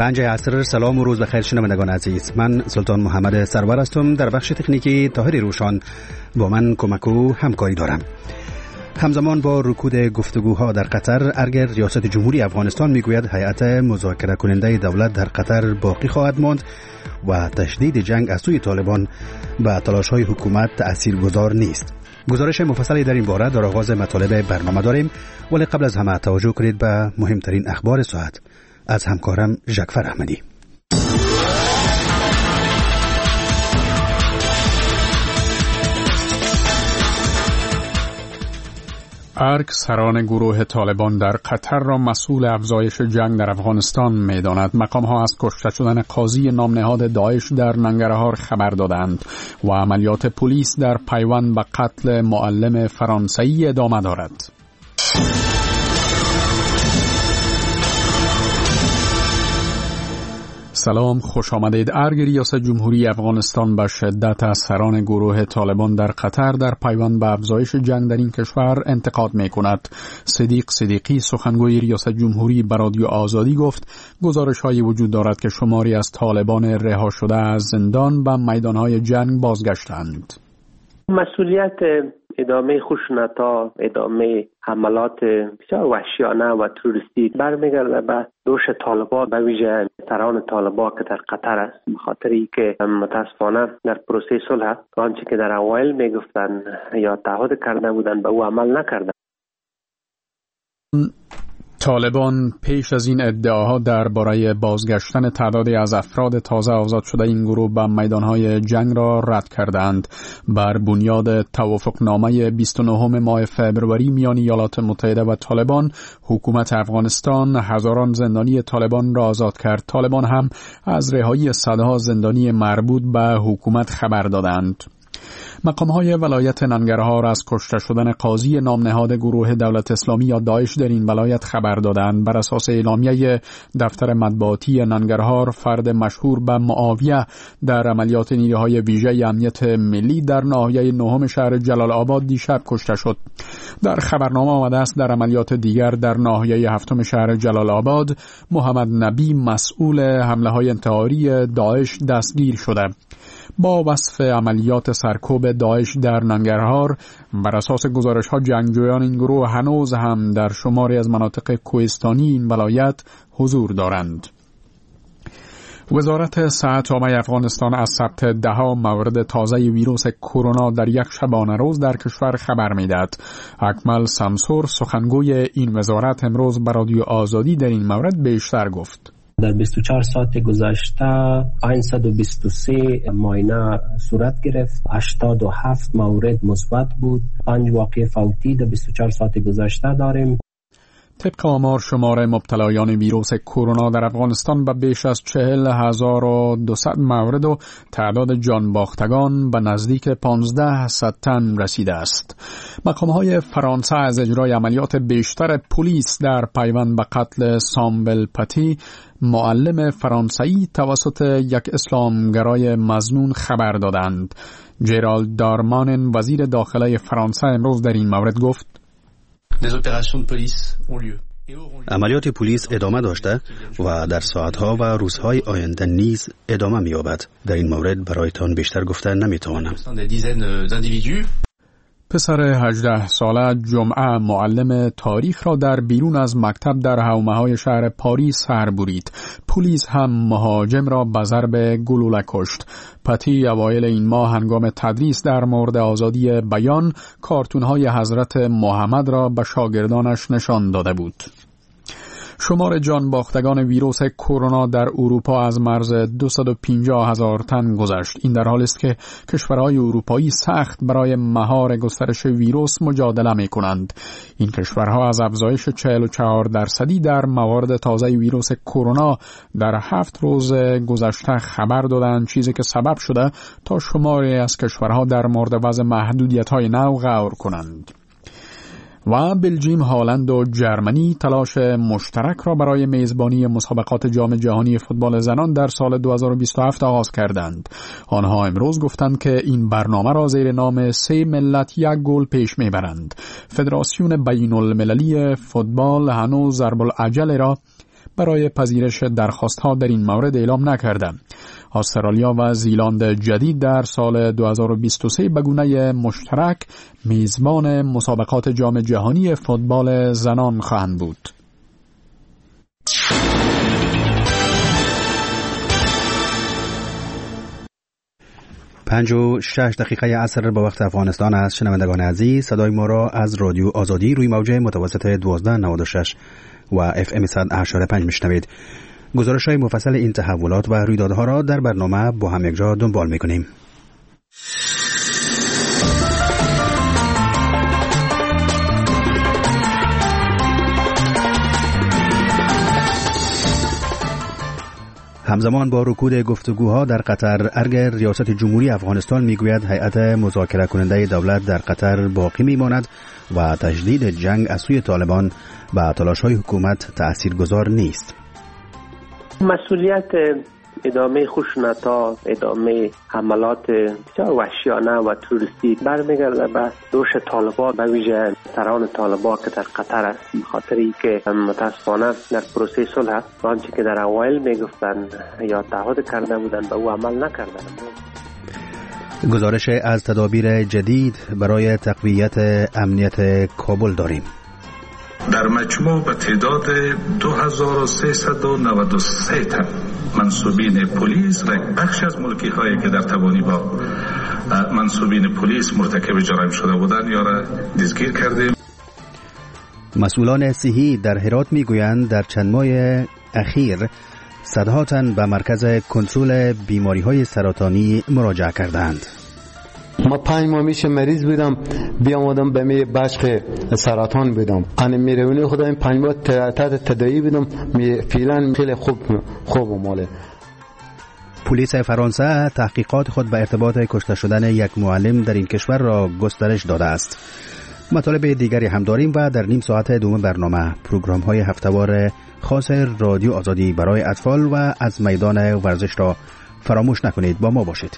5 عصر. سلام و روز بخیر شنوندگان عزیز. من سلطان محمد سرور هستم. در بخش تکنیکی طاهر روشان با من کمک و همکاری دارم. همزمان با رکود گفتگوها در قطر، ارگر ریاست جمهوری افغانستان میگوید هیئت مذاکره کننده دولت در قطر باقی خواهد ماند و تشدید جنگ از سوی طالبان به تلاش‌های حکومت تأثیرگذار نیست. گزارش مفصلی در این باره در آغاز مطالب برنامه داریم، ولی قبل از همه توجه کنید به مهمترین اخبار ساعت از همکارم ژکفر احمدی. ارگ سران گروه طالبان در قطر را مسئول افزایش جنگ در افغانستان می‌داند. مقام‌ها از کشته شدن قاضی نام نهاد داعش در ننگرهار خبر دادند و عملیات پلیس در پیوند به قتل معلم فرانسوی ادامه دارد. سلام، خوش آمدید. ارگ ریاست جمهوری افغانستان به شدت از سران گروه طالبان در قطر در پیوند به افزایش جنگ در این کشور انتقاد می کند. صدیق صدیقی سخنگوی ریاست جمهوری به رادیو آزادی گفت گزارش‌هایی وجود دارد که شماری از طالبان رها شده از زندان به میدان‌های جنگ بازگشتند. مسئولیت ادامه خشونت‌ها، ادامه حملات بسیار وحشیانه و تروریستی برمیگرده به دوش طالبان، به ویژه سران طالبان که در قطر است، به خاطری که متاسفانه در پروسه صلح آنچه که در اوایل میگفتن یا تعهد کرده بودن به او عمل نکردن. طالبان پیش از این ادعاها درباره بازگشتن تعدادی از افراد تازه آزاد شده این گروه به میدانهای جنگ را رد کردند. بر بنیاد توافقنامه 29 ماه فوریه میان ایالات متحده و طالبان، حکومت افغانستان هزاران زندانی طالبان را آزاد کرد. طالبان هم از رهایی صدها زندانی مربوط به حکومت خبر دادند. مقام‌های ولایت ننگرهار از کشته شدن قاضی نام نهاد گروه دولت اسلامی یا داعش در این ولایت خبر دادند. بر اساس اعلامیه دفتر مطبوعاتی ننگرهار، فرد مشهور به معاویه در عملیات نیروهای ویژه امنیت ملی در ناحیه نهم شهر جلال آباد دیشب کشته شد. در خبرنامه آمده است در عملیات دیگر در ناحیه هفتم شهر جلال آباد، محمد نبی مسئول حمله‌های انتحاری داعش دستگیر شده. با وصف عملیات سرکوب داعش در ننگرهار، بر اساس گزارش‌ها جنگجویان این گروه هنوز هم در شماری از مناطق کوهستانی این ولایت حضور دارند. وزارت صحت عامه افغانستان از ثبت 10 مورد تازه ویروس کرونا در یک شبانه روز در کشور خبر می‌دهد. اکمل سمسور سخنگوی این وزارت امروز به رادیو آزادی در این مورد بیشتر گفت. در 24 ساعت گذشته 523 معاینه صورت گرفت، 87 مورد مثبت بود، 5 واقعه فوتی در 24 ساعت گذشته داریم. طبق آمار شمار مبتلایان ویروس کرونا در افغانستان به بیش از 40,200 مورد و تعداد جان باختگان به نزدیک 1,500 تن رسیده است. مقام‌های فرانسه از اجرای عملیات بیشتر پلیس در پیوند به قتل ساموئل پتی، معلم فرانسوی توسط یک اسلامگرای مظنون خبر دادند. جرالد دارمانن وزیر داخله فرانسه امروز در این مورد گفت عملیات پلیس ادامه داشته و در ساعتها و روزهای آینده نیز ادامه می‌یابد. در این مورد برایتان بیشتر گفته نمی‌توانم. پسر 18 ساله جمعه معلم تاریخ را در بیرون از مکتب در حومه‌های شهر پاریس سر برید. پلیس هم مهاجم را به ضرب گلوله کشت. پتی اوایل این ماه هنگام تدریس در مورد آزادی بیان کارتون‌های حضرت محمد را به شاگردانش نشان داده بود. شمار جان باختگان ویروس کرونا در اروپا از مرز 250,000 تن گذشت. این در حالی است که کشورهای اروپایی سخت برای مهار گسترش ویروس مجادله می کنند. این کشورها از افزایش 44% در موارد تازه ویروس کرونا در 7 روز گذشته خبر دادند، چیزی که سبب شده تا شماری از کشورها در مورد وضع محدودیت‌های نو غور کنند. و بلژیم، هالند و جرمنی تلاش مشترک را برای میزبانی مسابقات جام جهانی فوتبال زنان در سال 2027 آغاز کردند. آنها امروز گفتند که این برنامه را زیر نام 3 ملت یک گل پیش میبرند. فدراسیون بین المللی فوتبال هنوز ضرب العجله را برای پذیرش درخواست‌ها در این مورد اعلام نکردند. استرالیا و زیلاند جدید در سال 2023 به گونه مشترک میزبان مسابقات جام جهانی فوتبال زنان خواهند بود. 5:06 عصر به وقت افغانستان است. شنوندگان عزیز، صدای ما را از رادیو آزادی روی موج متوسط 1296 و FM 100.5 میشنوید. گزارش‌های مفصل این تحولات و رویدادها را در برنامه با هم یکجا دنبال می‌کنیم. همزمان با رکود گفتگوها در قطر، ارگ ریاست جمهوری افغانستان میگوید هیئت مذاکره کننده دولت در قطر باقی میماند و تجدید جنگ از سوی طالبان به تلاش‌های حکومت تأثیرگذار نیست. مسئولیت ادامه خشونت‌ها، ادامه حملات بسیار وحشیانه و تروریستی برمیگرده به دوش طالبان، به ویژه سران طالبان که در قطر است، به خاطر اینکه متاسفانه در پروسه صلح آنچه که در اوایل میگفتند یا تعهد کرده بودند به او عمل نکردند. گزارش از تدابیر جدید برای تقویت امنیت کابل داریم. در مجموع به تعداد 2393 تن منصوبین پلیس و بخش از ملکی هایی که در تبانی با منصوبین پلیس مرتکب جرایم شده بودند یا را دستگیر کردیم. مسئولان صحی در هرات میگویند در چند ماه اخیر صدها تن به مرکز کنترل بیماری های سرطانی مراجعه کردند. ما 5 ماه میشه مریض بودم، بیامدم به می بشق سرطان بودم. انا میرونی خدا این 5 ماه تحت تداعی بودم، فعلا خیلی خوب و ماله. پلیس فرانسه تحقیقات خود به ارتباط کشته شدن یک معلم در این کشور را گسترش داده است. مطالب دیگری هم داریم و در نیم ساعت دوم برنامه پروگرام های هفته‌وار خاص رادیو آزادی برای اطفال و از میدان ورزش را فراموش نکنید. با ما باشید.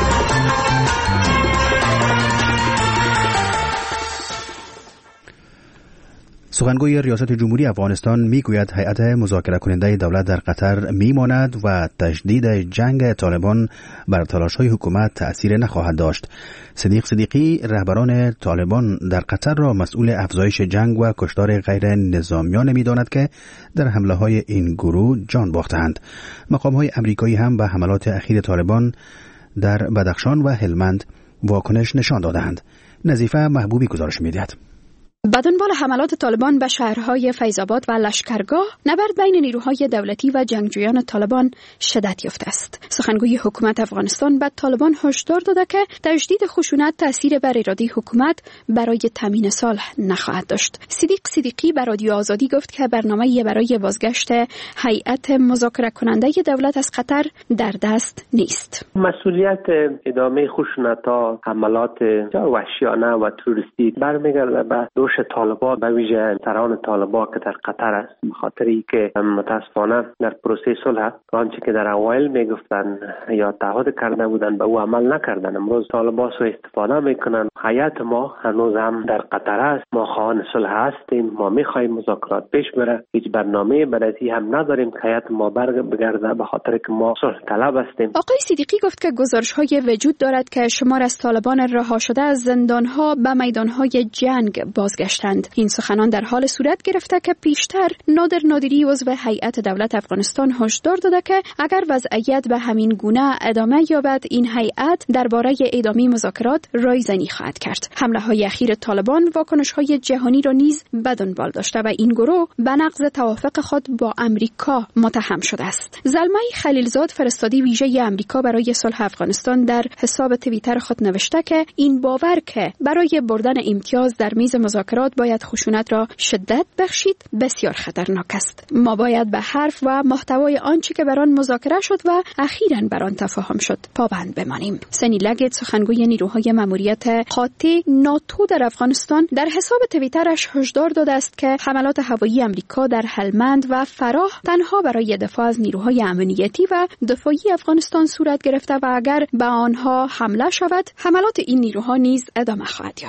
سخنگوی ریاست جمهوری افغانستان میگوید هیئت مذاکره کننده دولت در قطر میماند و تجدید جنگ طالبان بر تلاش‌های حکومت تأثیر نخواهد داشت. صدیق صدیقی رهبران طالبان در قطر را مسئول افزایش جنگ و کشتار غیر نظامیان میداند که در حمله‌های این گروه جان باختند. مقام‌های آمریکایی هم به حملات اخیر طالبان در بدخشان و هلمند واکنش نشان دادند. نظیفه محبوبی گزارش می‌دهد. به دنبال حملات طالبان به شهرهای فیض‌آباد و لشکرگاه، نبرد بین نیروهای دولتی و جنگجویان طالبان شدت یافته است. سخنگوی حکومت افغانستان به طالبان هشدار داده که تجدید خشونت تأثیر بر اراده حکومت برای تامین صلح نخواهد داشت. صدیق صدیقی به رادیو آزادی گفت که برنامه‌ای برای بازگشت هیئت مذاکره کننده دولت از قطر در دست نیست. مسئولیت ادامه خشونت‌ها، حملات وحشیانه و تروریستی برمیگرده به دوش طالبان، به ویژه سران طالبان که در قطر است، به خاطر اینکه متاسفانه در پروسه صلح آنچه که در اوایل میگفتند یا تعهد کرده بودند به او عمل نکردند. امروز طالبان سوء استفاده میکنند. هیئت ما هنوز هم در قطر است. ما خواهان صلح هستیم. ما میخواهیم مذاکرات پیش بره. هیچ برنامه برای هم نداریم که هیئت ما بگرده، به خاطر که ما صلح طلب هستیم. آقای صدیقی گفت که گزارش‌های وجود دارد که شمار از طالبان رها شده از زندان‌ها به میدان‌های جنگ بازگشتند. این سخنان در حال صورت گرفته که پیشتر نادر نادری عضو هیئت دولت افغانستان هشدار داده که اگر وضعیت به همین گونه ادامه یابد، این هیئت درباره ادامه مذاکرات رایزنی خواهد کرد. حمله‌های اخیر طالبان واکنش‌های جهانی را نیز به دنبال داشته و این گروه به نقض توافق خود با امریکا متهم شده است. زلمه خلیلزاد، فرستادی ویژه امریکا برای صلح افغانستان، در حساب توییتر خود نوشته که این باور که برای بردن امتیاز در میز مذاکرات باید خشونت را شدت بخشید بسیار خطرناک است. ما باید به حرف و محتوای آنچه که بر آن مذاکره شد و اخیراً بر آن تفاهم شد پابند بمانیم. سنی لگت، سخنگوی نیروهای ماموریت قاطع ناتو در افغانستان، در حساب توییترش هشدار داده است که حملات هوایی امریکا در هلمند و فراه تنها برای دفاع از نیروهای امنیتی و دفاعی افغانستان صورت گرفته و اگر به آنها حمله شود، حملات این نیروها نیز ادامه خواهد یافت.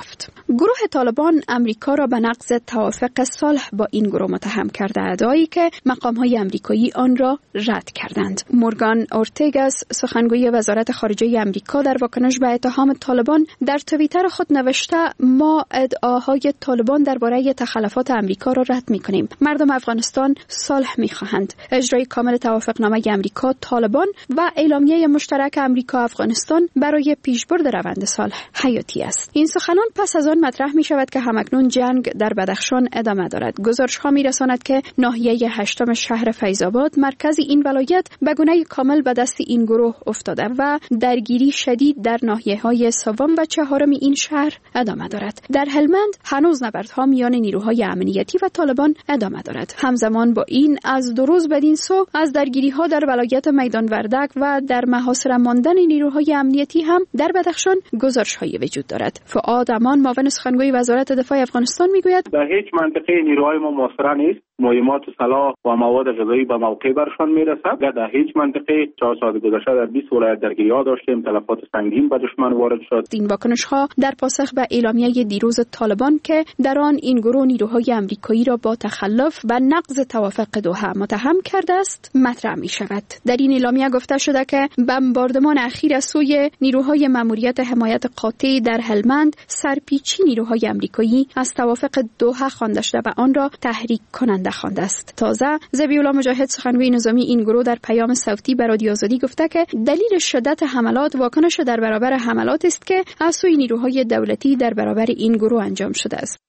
گروه طالبان امریکا را به نقض توافق صلح با این گروه متهم کرده، ادعایی که مقام‌های امریکایی آن را رد کردند. مورگان اورتگاس، سخنگوی وزارت خارجه امریکا، در واکنش به اتهام طالبان در توییتر خود نوشته: ما ادعاهای طالبان درباره تخلفات امریکا را رد می‌کنیم. مردم افغانستان صلح می‌خواهند. اجرای کامل توافقنامه امریکا طالبان و اعلامیه مشترک امریکا افغانستان برای پیشبرد روند صلح حیاتی است. این سخنان پس از آن مطرح می‌شود که همکنون جنگ در بدخشان ادامه دارد. گزارش‌ها می‌رساند که ناحیه 8 شهر فیض‌آباد، مرکز این ولایت، به گونه کامل به دست این گروه افتاده و درگیری شدید در ناحیه‌های سوم و 4 این شهر ادامه دارد. در هلمند هنوز نبردها میان نیروهای امنیتی و طالبان ادامه دارد. همزمان با این از 2 روز بدین سو از درگیری‌ها در ولایت میدان وردک و در محاصره ماندن نیروهای امنیتی هم در بدخشان گزارش‌های وجود دارد. فؤاد امان، معاون سخنگوی وزارت دفاع افغانستان، میگوید: در هیچ منطقه نیروهای ما محاصره نیست. مهمات و سلاح و مواد غذایی به موقع برشان میرسد. در هیچ منطقه 4 ساعت گذشته در 20 ولایت درگیری‌ها داشتیم، تلفات سنگین به دشمن وارد شد. این واکنش‌ها در پاسخ به اعلامیه دیروز طالبان که در آن این گروه نیروهای امریکایی را با تخلف و نقض توافق دوحه متهم کرده است مطرح می‌شود. در این اعلامیه گفته شده که بمباردمان اخیر از سوی نیروهای ماموریت حمایت قاطع در هلمند سرپیچی نیروهای امریکایی از توافق دوحه خوانده شده و آن را تحریک کننده خوانده است. تازه ذبیح‌الله مجاهد، سخنگوی نظامی این گروه، در پیام صوتی به رادیو آزادی گفته که دلیل شدت حملات واکنش در برابر حملات است که از سوی نیروهای دولتی در برابر این گروه انجام شده است.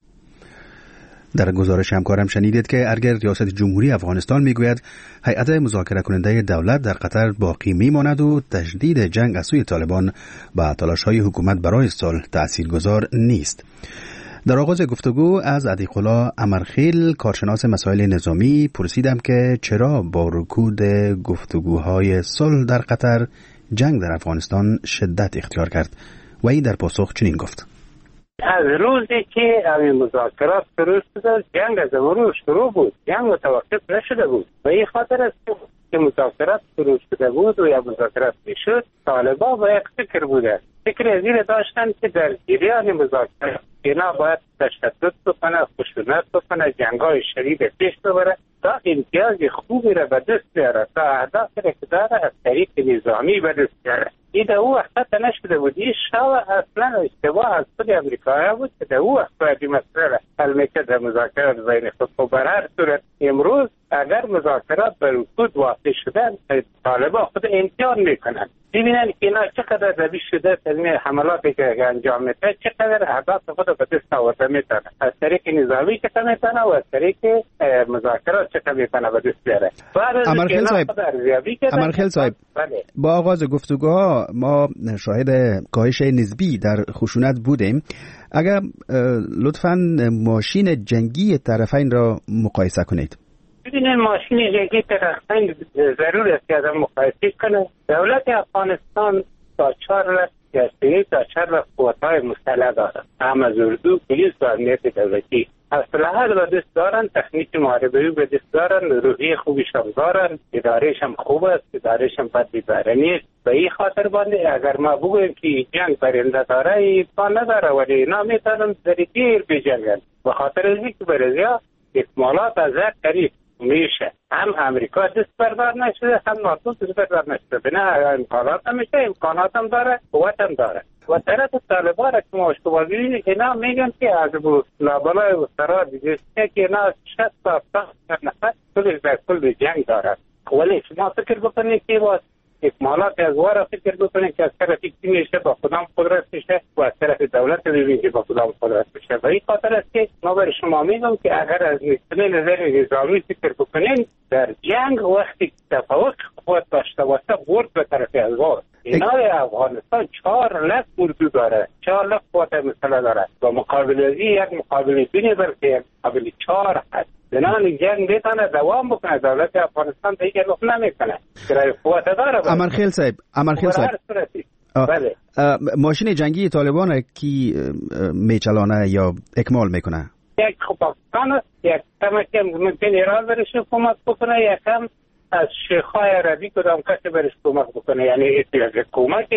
در گزارش همکارم شنیدید که ارگر ریاست جمهوری افغانستان میگوید هیئت مذاکره کننده دولت در قطر باقی میماند و تجدید جنگ از سوی طالبان با تلاش‌های حکومت برای صلح تاثیرگذار نیست. در آغاز گفتگو از عتیق‌الله امرخیل، کارشناس مسائل نظامی، پرسیدم که چرا با رکود گفتگوهای صلح در قطر جنگ در افغانستان شدت اختیار کرد و این در پاسخ چنین گفت: از روزی که همین مذاکرات شروع شد، جنگ از اون شروع بود، جنگ متوقف نشده بود و این خاطر است که مذاکرات شروع شده بود و یا مذاکرات میشد، طالبان با یک فکر بوده، فکر از این داشتن که در جریان مذاکرات اینا باید تشدد بکنه، خشونت بکنه، جنگای شدید پیش ببره تا امتیاز خوبی را به دست بیاره، تا اهداف را که داره از طریق نظامی به دست بیاره. این در او وقت نشده بود. این شاو اصلا اشتباه از خود امریکایی بود که در او وقت باید این مسئله حل میکرد در مذاکرات بین خود. و بر هر صورت امروز اگر مذاکرات به رکود واقع شدن، طالبان خود امتحان میکنن، ببینن که اینا چقدر روی شده از این حملاتی که انجام میده، چقدر اهداف خود به دست آورده میتونه، از طریق نظامی چقدر میتونه و از طریق مذاکرات چقدر میتونه به دست بیاره. امرخیل صاحب، با آغاز گفتگوها ما شاهد کاهش نسبی در خشونت بودیم. اگر لطفاً ماشین جنگی طرفین را مقایسه کنید. ببینید، ماشین جنگی طرفین ضرور است که آدم مقایسه کنه. دولت افغانستان تا 4 لخت قوت‌های مسلح دارد، هم از اردو، پلیس و امنیت دولتی. اسلحه به دست دارن، تکنیک محاربه‌ای به دست دارن، روحیه خوبیش هم دارن، ادارهش هم خوب است، ادارهش هم بد اداره نیست. به این خاطر بانده اگر ما بگویم که جنگ برنده داره، امکان نداره، ولی اینا میتونن در دیر بجنگن. به خاطر اینکه برزیا اکمالات از هر طریق میشه، هم امریکا دست بردار نشده، هم ناتو دست بردار نشده. بنا امکانات هم میشه، امکانات هم داره، قوت هم داره. و طرف طالبان را که ما اشتباه بینید، اینا میگن که از لابلای و سرار دیگه که اینا 60 تا 70 نفر کلش در کل جنگ دارد. ولی شما فکر بکنید که با اکمالات از وارا فکر بکنید که از طرف کی میشه با خودم قدرت میشه و از طرف دولت ببینید که با خودم قدرت میشه. و این خاطر است که ما برای شما میگم که اگر از نظر نظامی فکر بکنید، در جنگ وقتی تفاوت قوت داشته باشه، برد به طرف ازوار. اینای افغانستان 4 لخت اردو داره، 4 لخت قوت مسلح داره و مقابل ازی یک مقابل بینی بلکه مقابل 4 هست. بنابراین جنگ بیتانه دوام بکنه. دولت افغانستان دیگه لخت نمیکنه، کرای قوت داره. امرخیل صاحب، بله، ماشین جنگی طالبان کی میچلانه یا اکمال میکنه؟ یک پاکستان است، یک کم ممکن ایران برش حکومت بکنه، یکم از شیخ‌های عربی کدام کسی برش کمک بکنه. یعنی یک کمکی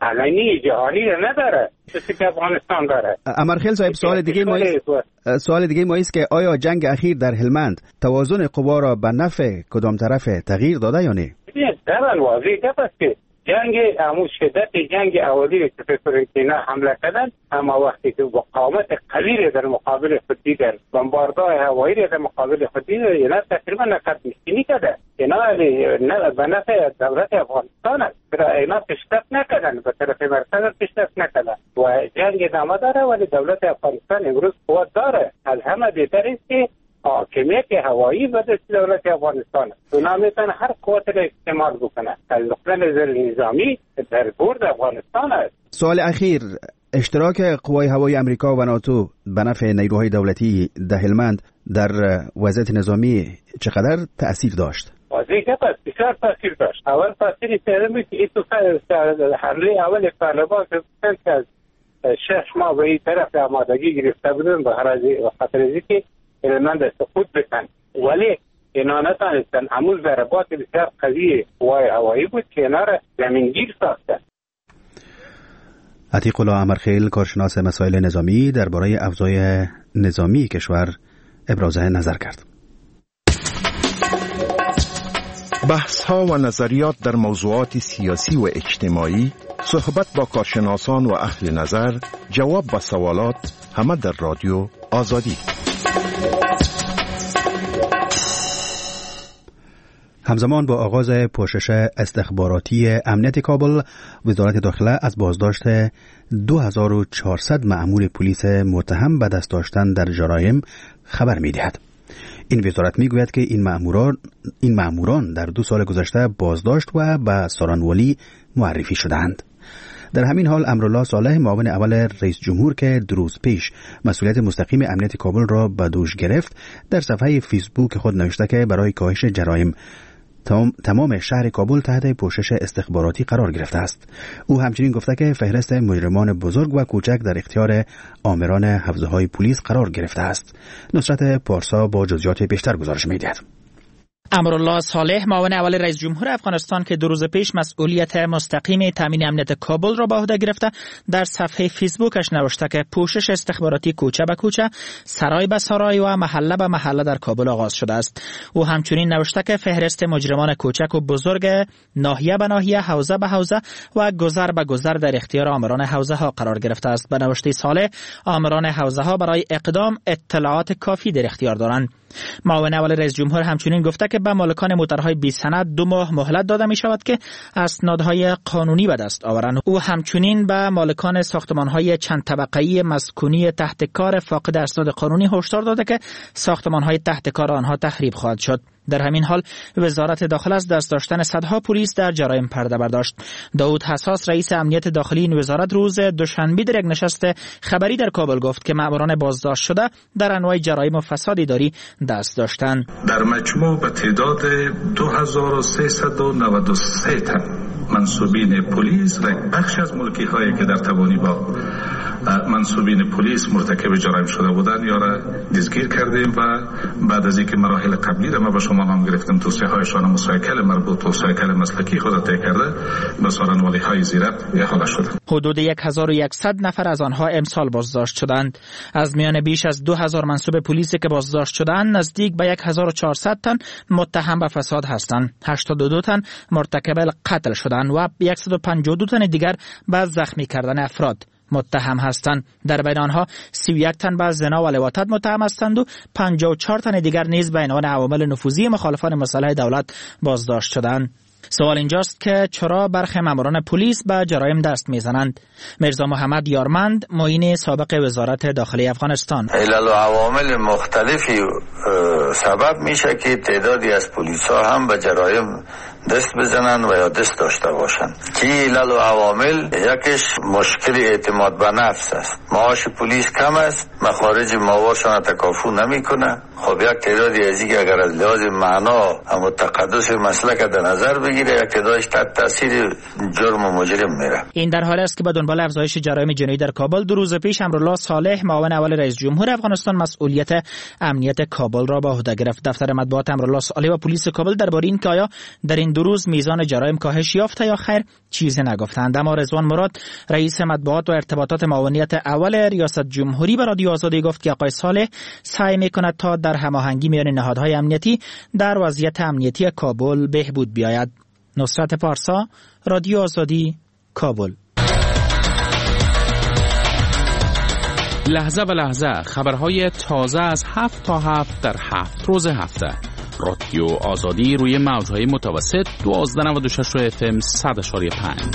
علنی جهانی رو نداره چیزی که افغانستان داره. امرخیل صاحب، سوال دیگه ما است که آیا جنگ اخیر در هلمند توازن قوا را به نفع کدام طرف تغییر داده یا نه؟ در واضح است که جنگ امو شدت جنگ اولی که فکر اینا حمله کردن، اما وقتی که مقاومت قوی در مقابل خود دیگر بمباردهای هوایی در مقابل خود دیگر اینا تقریبا نقد نشینی کرده. اینا به نفع دولت افغانستان است. اینا پیشرفت نکردن، به طرف مرکز پیشرفت نکردن و جنگ ادامه داره، ولی دولت افغانستان امروز قوت داره. از همه بهتر است که حاکمیت هوایی به دست دولت افغانستان است. اونا میتونن هر قوت را استعمال بکنن. از نظر نظامی در برد افغانستان است. سوال اخیر، اشتراک قوای هوایی امریکا و ناتو به نفع نیروهای دولتی در هلمند در وضعیت نظامی چقدر تأثیر داشت؟ واضحه است، بسیار تأثیر داشت. اول تأثیری سرمی که ایتو حمله اول طالبان که از 6 ماه به این طرف آمادگی گرفته بودن به خاطر که هلمند سقوط بکن، ولی اینا نتانستن. همون ضربات بسیار قوی قوای هوایی بود که اینا را زمینگیر ساختن. عتیق الله امرخیل، کارشناس مسائل نظامی، درباره اوضاع نظامی کشور ابراز نظر کرد. بحث‌ها و نظریات در موضوعات سیاسی و اجتماعی، صحبت با کارشناسان و اهل نظر، جواب به سوالات، همه در رادیو آزادی. همزمان با آغاز پوشش استخباراتی امنیت کابل، وزارت داخله از بازداشت 2400 مأمور پلیس متهم به دست داشتن در جرایم خبر می‌دهد. این وزارت میگوید که این مأموران در 2 سال گذشته بازداشت و به سارانوالی معرفی شدند. در همین حال امرالله صالح، معاون اول رئیس جمهور که 2 روز پیش مسئولیت مستقیم امنیت کابل را به دوش گرفت، در صفحه فیسبوک خود نوشته که برای کاهش جرایم تمام شهر کابل تحت پوشش استخباراتی قرار گرفته است. او همچنین گفته که فهرست مجرمان بزرگ و کوچک در اختیار آمران حوزه‌های پلیس قرار گرفته است. نصرت پارسا با جزئیات بیشتر گزارش می‌دهد. امرالله صالح، معاون اول رئیس جمهور افغانستان که 2 روز پیش مسئولیت مستقیم تامین امنیت کابل را به عهده گرفته، در صفحه فیسبوکش نوشته که پوشش استخباراتی کوچه به کوچه، سرای به سرای و محله به محله در کابل آغاز شده است. او همچنین نوشته که فهرست مجرمان کوچک و بزرگ ناحیه به ناحیه، حوزه به حوزه و گذر به گذر در اختیار آمران حوزه ها قرار گرفته است. به نوشته صالح، آمران حوزه ها برای اقدام اطلاعات کافی در اختیار دارند. معاون اول رئیس جمهور همچنین گفته که به مالکان موترهای بی سند 2 ماه مهلت داده می شود که اسنادهای قانونی به دست آورند. او همچنین به مالکان ساختمانهای چند طبقه‌ای مسکونی تحت کار فاقد اسناد قانونی هشدار داده که ساختمانهای تحت کار آنها تخریب خواهد شد. در همین حال وزارت داخله از دست داشتن صدها پلیس در جرایم پرده برداشت. داود حساس، رئیس امنیت داخلی این وزارت، روز دوشنبه در یک نشست خبری در کابل گفت که مأموران بازداشت شده در انواع جرایم و فساد اداری دست داشتند. در مجموع به تعداد 2393 تن منصوبین پلیس و بخش از ملکی هایی که در توانی با منصوبین پلیس مرتکب جرایم شده بودند یا را دستگیر کردیم و بعد از اینکه مراحل قبلی را ما به شما نام گرفتیم، توصیه هایشان مسایکل مربوط و سایکل مسلکی خود طی کرده به سارنوالی های زیرت احاله شده. حدود 1100 نفر از آنها امسال بازداشت شدند. از میان بیش از 2000 منصوب پلیسی که بازداشت شدند، نزدیک به 1400 تن متهم به فساد هستند. 82 تن مرتکب قتل شدند و 152 تن دیگر به زخمی کردن افراد متهم هستند. در بین آنها 31 تن به زنا و لواطت متهم هستند و 54 تن دیگر نیز به عنوان عوامل نفوذی مخالفان مسلح دولت بازداشت شدند. سوال اینجاست که چرا برخی ماموران پلیس به جرایم دست میزنند؟ مرزا محمد یارمند، معین سابق وزارت داخلی افغانستان: علل و عوامل مختلفی سبب میشه که تعدادی از پلیس ها هم به جرایم دست بزنن و یا دست داشته باشن. که علل و عوامل، یکیش مشکل اعتماد به نفس است. معاش پلیس کم است، مخارج ماهوارشان تکافو نمیکنه. خب یک تعدادی از اینکه اگر از لحاظ معنا و تقدس مسلک در نظر بگیره، یک تعدادش تحت تاثیر جرم و مجرم میره. این در حالی است که به دنبال افزایش جرایم جنایی در کابل، 2 روز پیش امرالله صالح، معاون اول رئیس جمهور افغانستان، مسئولیت امنیت کابل را به عهده گرفت. دفتر مطبوعات امرالله صالح و پلیس کابل درباره اینکه آیا در این این 2 روز میزان جرایم کاهش یافته یا خیر چیزی نگفتند. اما رضوان مراد رئیس مطبوعات و ارتباطات معاونیت اول ریاست جمهوری به رادیو آزادی گفت که آقای صالح سعی میکند تا در هماهنگی میان نهادهای امنیتی در وضعیت امنیتی کابل بهبود بیاید. نصرت پارسا، رادیو آزادی، کابل. لحظه به لحظه خبرهای تازه از 7 تا 7 در 7 روز هفته. رادیو آزادی روی موجهای متوسط 1296 FM 100.5.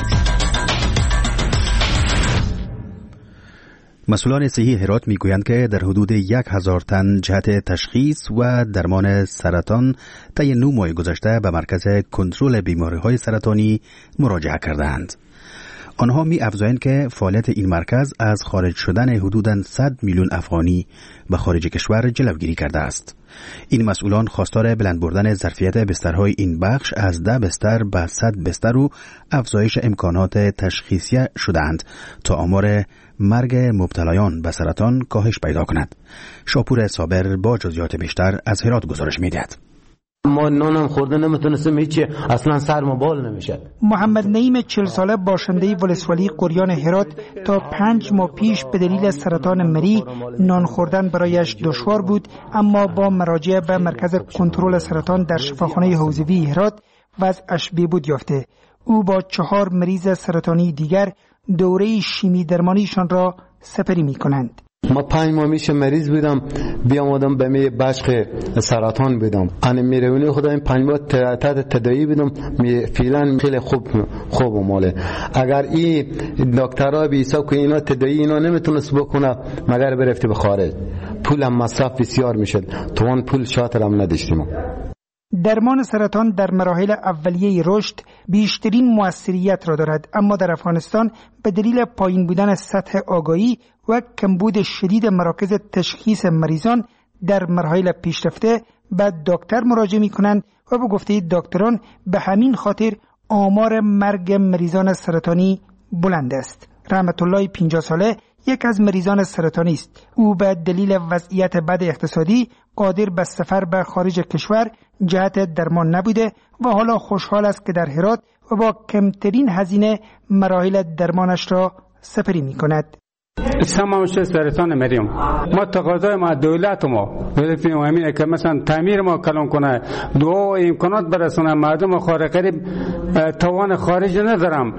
مسئولان صحی هرات میگویند که در حدود 1000 تن جهت تشخیص و درمان سرطان طی 9 ماه گذشته به مرکز کنترل بیماری‌های سرطانی مراجعه کردند. آنها می افزایند که فعالیت این مرکز از خارج شدن حدوداً 100 میلیون افغانی به خارج کشور جلوگیری کرده است. این مسئولان خواستار بلند بردن ظرفیت بسترهای این بخش از 10 بستر به 100 بستر و افزایش امکانات تشخیصی شدند تا آمار مرگ مبتلایان به سرطان کاهش پیدا کند. شاپور صابر با جزئیات بیشتر از هرات گزارش می‌دهد. ما نانم خورده نمیتونستم هیچی، اصلا سرم بال نمیشه. محمد نعیم 40 ساله باشنده ولسوالی قریان هرات تا 5 ماه پیش به دلیل سرطان مری نان خوردن برایش دشوار بود، اما با مراجعه به مرکز کنترل سرطان در شفاخانه حوزوی هرات وضعش بهبود یافته. او با 4 مریض سرطانی دیگر دوره شیمی درمانیشان را سپری می‌کنند. ما 5 ماه میشه مریض بودم، بیامدم به می بشق سرطان بودم. انا میرونی خدا این 5 ماه تحت تداوی بودم، فعلا خیلی خوب و ماله. اگر این دکترها بی حساب که اینا تداوی اینا نمیتونست بکنه مگر برفته به خارج، پولم مصرف بسیار میشد، توان پول شاترم نداشتیم. درمان سرطان در مراحل اولیه رشد بیشترین موثریت را دارد، اما در افغانستان به دلیل پایین بودن سطح آگاهی و کمبود شدید مراکز تشخیص مریضان در مراحل پیشرفته به دکتر مراجعه می کنند و به گفته دکتران به همین خاطر آمار مرگ مریضان سرطانی بلند است. رحمت الله 50 ساله یک از مریضان سرطانی است. او به دلیل وضعیت بد اقتصادی قادر به سفر به خارج کشور جهت درمان نبوده و حالا خوشحال است که در هرات و با کمترین هزینه مراحل درمانش را سپری می کند. سمامش سرطان مریم ما تقاضای ما دولت ما هدفیم همینه که مثلا تعمیر ما کلان کنه، دعا و امکانات برسونه. مردم خارج قریب توان خارج ندارم،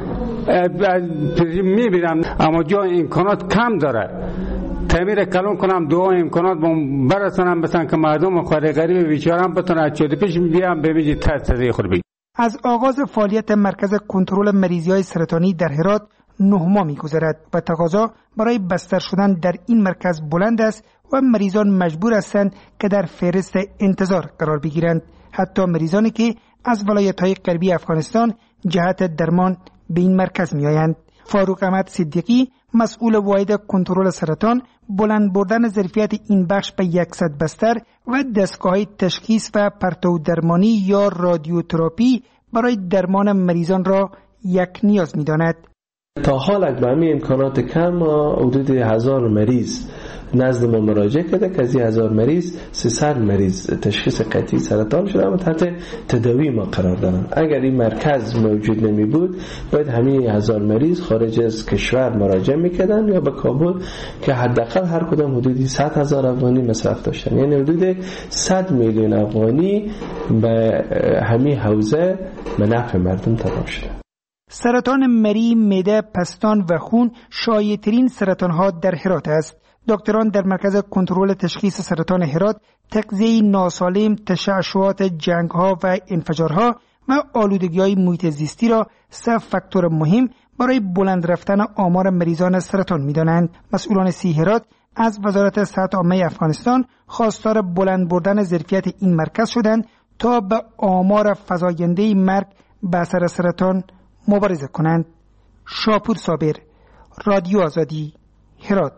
میبینم اما جا امکانات کم داره. تعمیر کلان کنم، دعا امکانات برسونم مثلا که مردم خارج قریب بیچاره‌ام بتونه چوده پیش بیام ببینی تازه خود بگی. از آغاز فعالیت مرکز کنترل مریضی‌های سرطانی در هرات 9 ماه می‌گذرد و تقاضا برای بستر شدن در این مرکز بلند است و مریضان مجبور هستند که در فهرست انتظار قرار بگیرند، حتی مریضانی که از ولایت‌های غربی افغانستان جهت درمان به این مرکز می‌آیند. فاروق احمد صدیقی مسئول واحد کنترل سرطان بلند بردن ظرفیت این بخش به 100 بستر و دستگاه‌های تشخیص و پرتو درمانی یا رادیوتراپی برای درمان مریضان را یک نیاز می‌داند. تا حال اکبرمی امکانات کم حدود 1000 مریض نزد ما مراجعه کرده که از این 1000 مریض 300 مریض تشخیص قطعی سرطان شده و تحت تداوی ما قرار دارن. اگر این مرکز موجود نمی بود باید همین 1000 مریض خارج از کشور مراجعه میکردن یا به کابل که حداقل هر کدام حدودی 100,000 افغانی مصرف داشتن، یعنی حدود 100 میلیون افغانی به همین حوزه به نفع مردم تمام شده. سرطان مری، معده، پستان و خون شایع‌ترین سرطان‌ها در هرات است. دکتران در مرکز کنترل تشخیص سرطان هرات تغذیه ناسالم، تشعشعات جنگ‌ها و انفجارها و آلودگی‌های محیط زیستی را 3 فاکتور مهم برای بلند رفتن آمار مریضان سرطان می‌دانند. مسئولان صحی هرات از وزارت صحت عامه افغانستان خواستار بلند بردن ظرفیت این مرکز شدند تا به آمار فزاینده مرگ به اثر سرطان مبارزه کنند. شاپور صابر، رادیو آزادی، هرات.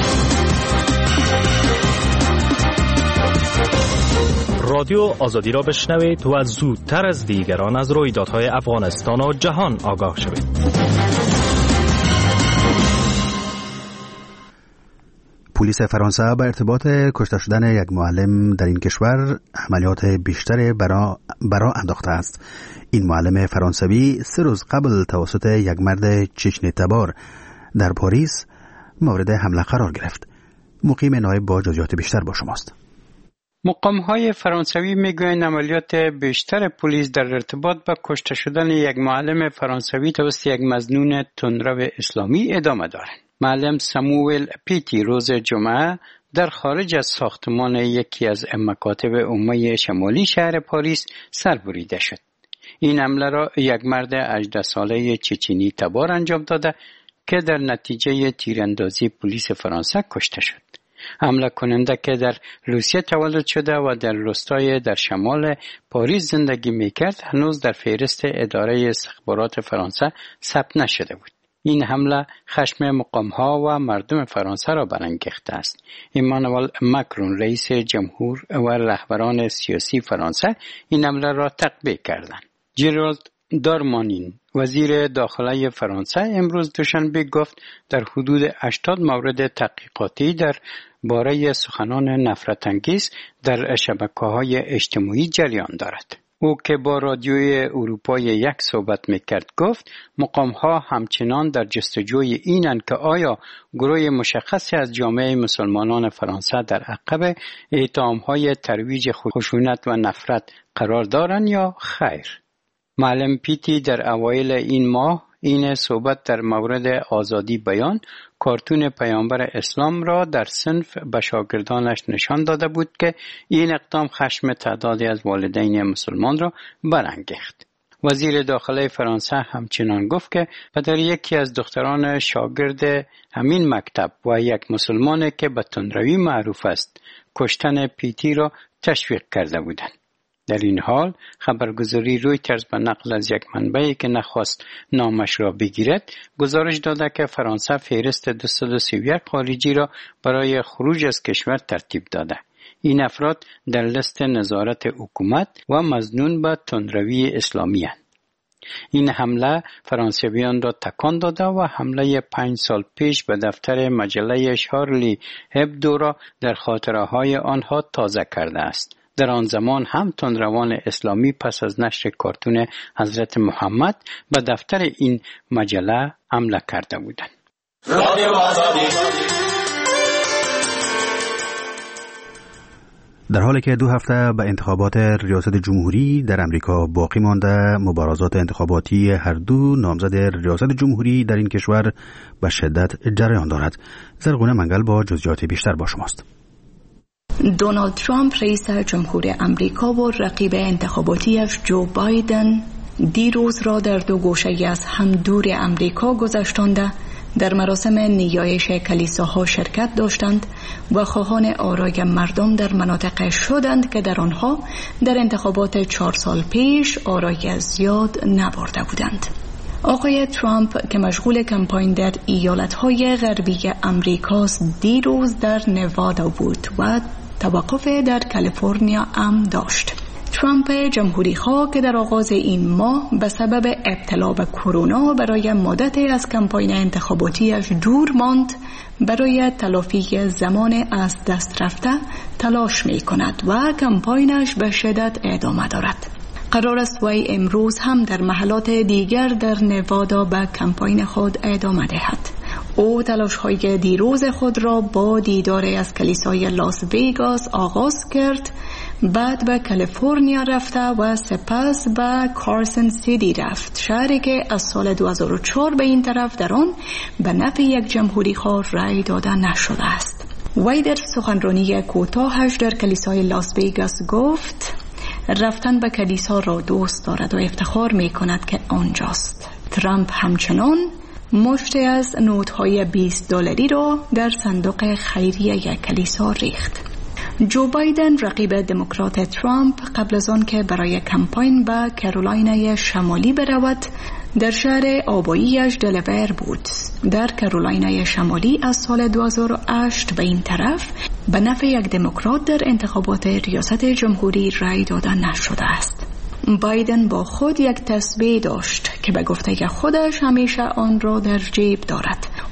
رادیو آزادی را بشنوید و زودتر از دیگران از رویدادهای افغانستان و جهان آگاه شوید. پلیس فرانسه به ارتباط کشته شدن یک معلم در این کشور عملیات بیشتر برا انداخته است. این معلم فرانسوی 3 روز قبل توسط یک مرد چچنی تبار در پاریس مورد حمله قرار گرفت. مقیم نایب با جزئیات بیشتر با شماست. مقام‌های فرانسوی میگویند عملیات بیشتر پلیس در ارتباط با کشته شدن یک معلم فرانسوی توسط یک مظنون تندرو اسلامی ادامه دارد. معلم ساموئل پیتی روز جمعه در خارج از ساختمان یکی از مکاتب عمومی شمالی شهر پاریس سربریده شد. این حمله را یک مرد 18 ساله چچنی تبار انجام داده که در نتیجه تیراندازی پلیس فرانسه کشته شد. حمله کننده که در روسیه تولد شده و در روستای در شمال پاریس زندگی میکرد هنوز در فهرست اداره استخبارات فرانسه ثبت نشده بود. این حمله خشم مقام‌ها و مردم فرانسه را برانگیخته است. ایمانوئل ماکرون رئیس جمهور و رهبران سیاسی فرانسه این حمله را تقبیح کردند. جرالد دارمانین وزیر داخله فرانسه امروز دوشنبه گفت در حدود 80 مورد تحقیقاتی در باره سخنان نفرت انگیز در شبکه‌های اجتماعی جریان دارد. او که با رادیوی اروپای 1 صحبت میکرد گفت مقام‌ها همچنان در جستجوی اینند که آیا گروه مشخصی از جامعه مسلمانان فرانسه در عقب اتهام‌های ترویج خشونت و نفرت قرار دارند یا خیر. معلم پیتی در اوایل این ماه این صحبت در مورد آزادی بیان کارتون پیامبر اسلام را در صنف به شاگردانش نشان داده بود که این اقدام خشم تعدادی از والدین مسلمان را برانگیخت. وزیر داخله فرانسه همچنان گفت که پدر یکی از دختران شاگرد همین مکتب و یک مسلمان که به تندروی معروف است کشتن پیتی را تشویق کرده بودند. در این حال خبرگزاری رویترز به نقل از یک منبعی که نخواست نامش را بگیرد گزارش داده که فرانسه فهرست 231 خارجی را برای خروج از کشور ترتیب داده. این افراد در لیست نظارت حکومت و مظنون به تندروی اسلامی هستند. این حمله فرانسویان را تکان داده و حمله 5 سال پیش به دفتر مجله شارلی هبدو را در خاطره‌های آنها تازه کرده است. در آن زمان هم تندروان اسلامی پس از نشر کارتون حضرت محمد به دفتر این مجله حمله کرده بودند. در حالی که 2 هفته به انتخابات ریاست جمهوری در امریکا باقی مانده، مبارزات انتخاباتی هر دو نامزد ریاست جمهوری در این کشور به شدت جریان دارد. زرغونه منگل با جزئیات بیشتر با شماست. دونالد ترامپ رئیس جمهور امریکا و رقیب انتخاباتیش جو بایدن دیروز را در 2 گوشه از هم دور امریکا گذاشتند در مراسم نیایش کلیساها شرکت داشتند و خواهان آرای مردم در مناطق شدند که در آنها در انتخابات 4 سال پیش آرای زیاد نبرده بودند. آقای ترامپ که مشغول کمپاین در ایالت‌های غربی امریکاست دیروز در نوادا بود و توقف در کالیفرنیا هم داشت. ترامپ جمهوری‌خواه که در آغاز این ماه به سبب ابتلا به کرونا برای مدتی از کمپاین انتخاباتیش دور ماند، برای تلافی زمان از دست رفته تلاش می‌کند و کمپاینش به شدت ادامه دارد. قرار است وی امروز هم در محلات دیگر در نوادا به کمپاین خود ادامه دهد. او تلاش‌های دیروز خود را با دیدار از کلیسای لاس ویگاس آغاز کرد، بعد به کالیفرنیا رفته و سپس به کارسن سیتی رفت، شهری که از سال 2004 به این طرف در آن به نفع یک جمهوری‌خواه رأی داده نشده است. وی در سخنرانی کوتاهش در کلیسای لاس ویگاس گفت رفتن به کلیسا را دوست دارد و افتخار می کند که آنجاست. ترامپ همچنان مشتی از نوت‌های $20 را در صندوق خیریه کلیسا ریخت. جو بایدن رقیب دموکرات ترامپ قبل از آن که برای کمپاین به کارولینای شمالی برود در شهر آباییش دلور بود. در کارولینای شمالی از سال 2008 به این طرف به نفع یک دموکرات در انتخابات ریاست جمهوری رأی داده نشده است. بایدن با خود یک تسبیح داشت که به گفته خودش همیشه آن را در جیب دارد.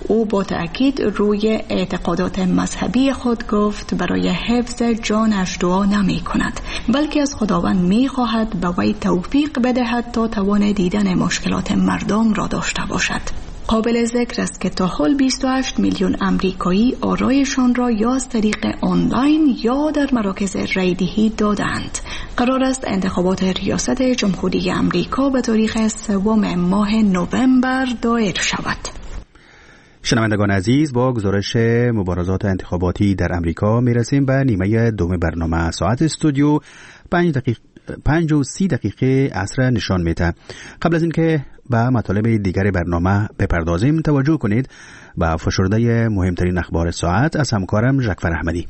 او با تأکید روی اعتقادات مذهبی خود گفت برای حفظ جانش دعا نمی کند، بلکه از خداوند می خواهد به وی توفیق بدهد تا توان دیدن مشکلات مردم را داشته باشد. قابل ذکر است که تا حال 28 میلیون امریکایی آرایشان را یا از طریق آنلاین یا در مراکز رایدهی دادند. قرار است انتخابات ریاست جمهوری امریکا به تاریخ 3 ماه نوامبر دایر شود. شنوندگان عزیز، با گزارش مبارزات انتخاباتی در امریکا میرسیم به نیمه دوم برنامه. ساعت استودیو 5 و 30 دقیقه عصر نشان میده. قبل از اینکه به مطالب دیگر برنامه بپردازیم، توجه کنید به فشرده مهمترین اخبار ساعت از همکارم ژکفر احمدی.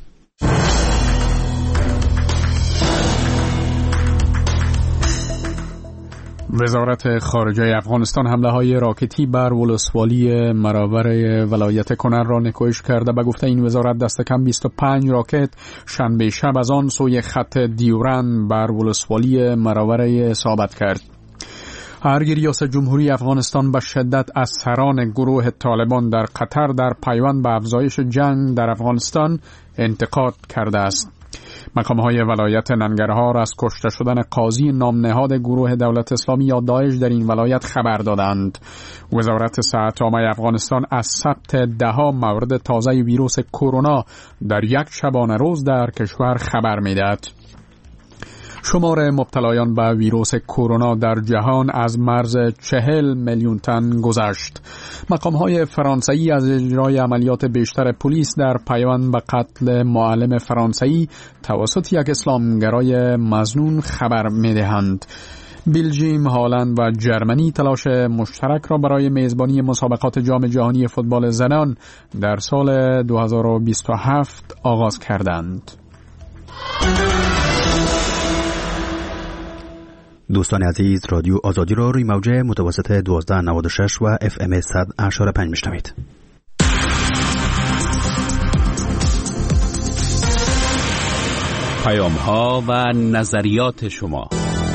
وزارت خارجه افغانستان حمله‌های راکتی بر ولسوالی مراور ولایت کنر را نکوهش کرده. به گفته این وزارت دست کم 25 راکت شنبه شب از آن سوی خط دیورن بر ولسوالی مراور اصابت کرد. هرگی ریاست جمهوری افغانستان به شدت از سران گروه طالبان در قطر در پیوند به افزایش جنگ در افغانستان انتقاد کرده است. مقام‌های ولایت ننگرهار از کشته شدن قاضی نامنهاد گروه دولت اسلامی یا داعش در این ولایت خبر دادند. وزارت صحت عامه افغانستان از ثبت 10 مورد تازه ویروس کرونا در یک شبانه روز در کشور خبر می‌دهد. شمار مبتلایان به ویروس کرونا در جهان از مرز 40 میلیون تن گذشت. مقام‌های فرانسوی از اجرای عملیات بیشتر پلیس در پیوند به قتل معلم فرانسوی توسط یک اسلامگرای مظنون خبر می‌دهند. بلژیم، هالند و جرمنی تلاش مشترک را برای میزبانی مسابقات جام جهانی فوتبال زنان در سال 2027 آغاز کردند. دوستان عزیز، رادیو آزادی را روی موج متوسط 1296 و FM 100.5 میشنوید. پیام‌ها و نظریات شما.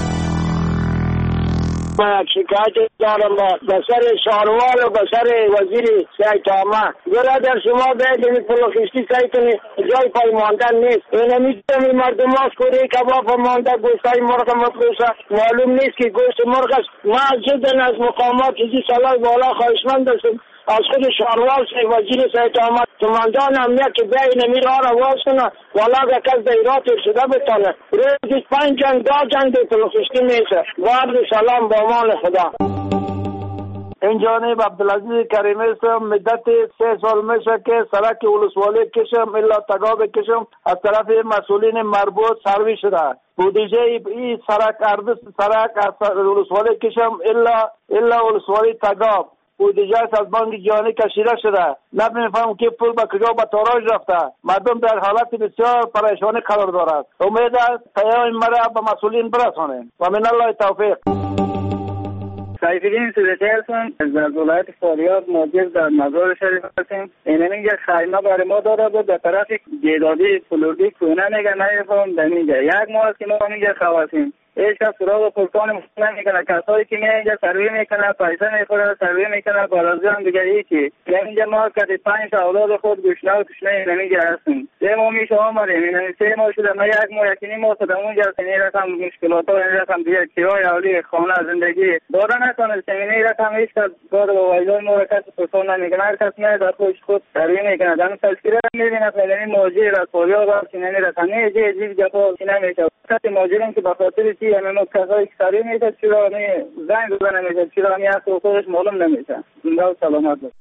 من شکایت دارم به سر شاروال و به سر وزیر صحت عامه. برادر شما باید این پلوخیستی سایتونی جای پای ماندن نیست. این میتونی مردم هاست کوری کباب مانده گوشتای مرغ مفروشه. معلوم نیست که گوشت مرغ است. ما جدا از مقامات چیزی سالای بالا خواهشمند هستم از خود شاروال وزیر صحت عامه کماندان امنیت که بیا این امیر ها را واز کنه والا که کس دایرات شده بتانه. روزی 5 جنگ 10 جنگ دی پلوخیستی میشه. وارد سلام با امان خدا. این جانب عبدالعزیز کریمی هستم. مدت 3 سال میشه که سرک ولسوالی کشم الا تگاب کشم از طرف مسئولین مربوط سروی شده. بودجه این سرک عرض سرک از ولسوالی کشم الا ولسوالی تگاب بودجه از بانک جهانی کشیده شده. نمیفهم که پول به کجا به تاراج رفته. مردم در حالت بسیار پریشانی قرار دارد. امید است پیام مرا به مسئولین برسانیم و من الله توفیق. سایفیدین سوزتی هستم از ولایت فاریاب ماجر در مزار شریف هستیم. اینجا خیمه برای ما داده بود در طرف گیدادی فلوردی کونه میگه نمیفهم در اینجا 1 ماه است که ما اینجا خواسیم. هیچ کس سراغ پلکان مسلم میکنه. کسایی که میان اینجا سروی میکنه پیسه میخوره سروی میکنه بارازی هم دیگه هیچی. اینجا ما کسی 5 اولاد خود گوشنه و کشنه اینجا هستیم. 3 ماه میشه آمدیم. 3 ماه شده ما 1 ماه 1.5 ماه شده اونجا هستیم. این رقم مشکلات ها این رقم دیگه کرای اولی خانه زندگی داده نتونستیم. این رقم هیچ کس کار با وایدای ما کسی پرسان نمیکنه. هر کس میاد در خود سروی میکنه. در تذکره میبینه این ماجر از فاریاب هست این رقم نیست عجیب جفا نمیشه. کسی ماجرین که بخاطر همه کسایی که سریع میشه چرا زنگ بزنه میشه چرا همی هست و خودش معلوم نمیشه. زنده و سلامت باشه.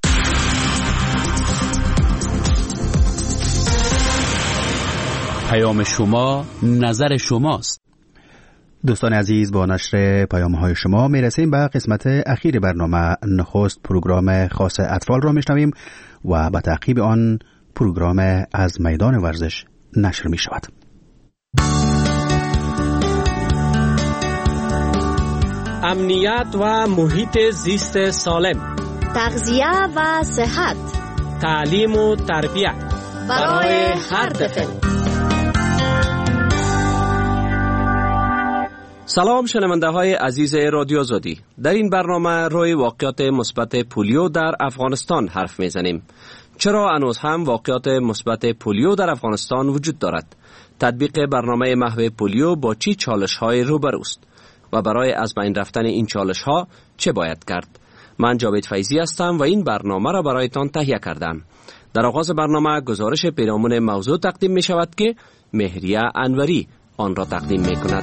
پیام شما نظر شماست. دوستان عزیز، با نشر پیام‌های شما میرسیم به قسمت اخیر برنامه. نخست پروگرام خاص اطفال را میشنویم و به تعقیب آن پروگرام از میدان ورزش نشر می شود. امنیت و محیط زیست سالم، تغذیه و صحت، تعلیم و تربیت برای هر طفل. سلام شنونده های عزیز رادیو آزادی. در این برنامه روی واقعات مثبت پولیو در افغانستان حرف میزنیم. چرا هنوز هم واقعات مثبت پولیو در افغانستان وجود دارد؟ تطبیق برنامه محو پولیو با چه چالش‌های روبروست و برای از بین رفتن این چالش‌ها چه باید کرد؟ من جاوید فیضی هستم و این برنامه را برایتان تهیه کردم. در آغاز برنامه گزارش پیرامون موضوع تقدیم می شود که مهریه انوری آن را تقدیم می کند.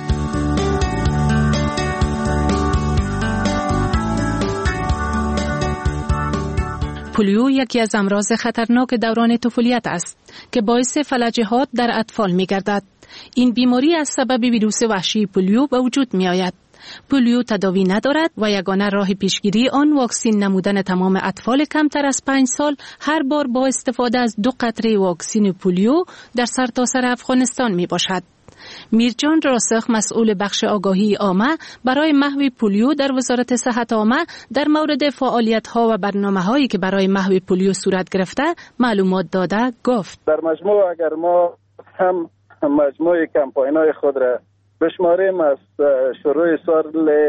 پولیو یکی از امراض خطرناک دوران طفولیت است که باعث فلجهات در اطفال می گردد. این بیماری از سبب ویروس وحشی پولیو به وجود می آید. پولیو تداوی ندارد و یگانه راه پیشگیری آن واکسین نمودن تمام اطفال کمتر از 5 سال هر بار با استفاده از 2 قطره واکسین پولیو در سرتاسر افغانستان می باشد. میرجان راسخ مسئول بخش آگاهی عامه برای محو پولیو در وزارت صحت عامه در مورد فعالیت‌ها و برنامه‌هایی که برای محو پولیو صورت گرفته معلومات داده گفت: در مجموع اگر ما هم مجموع کمپاین‌های خود را بشماریم از شروع سال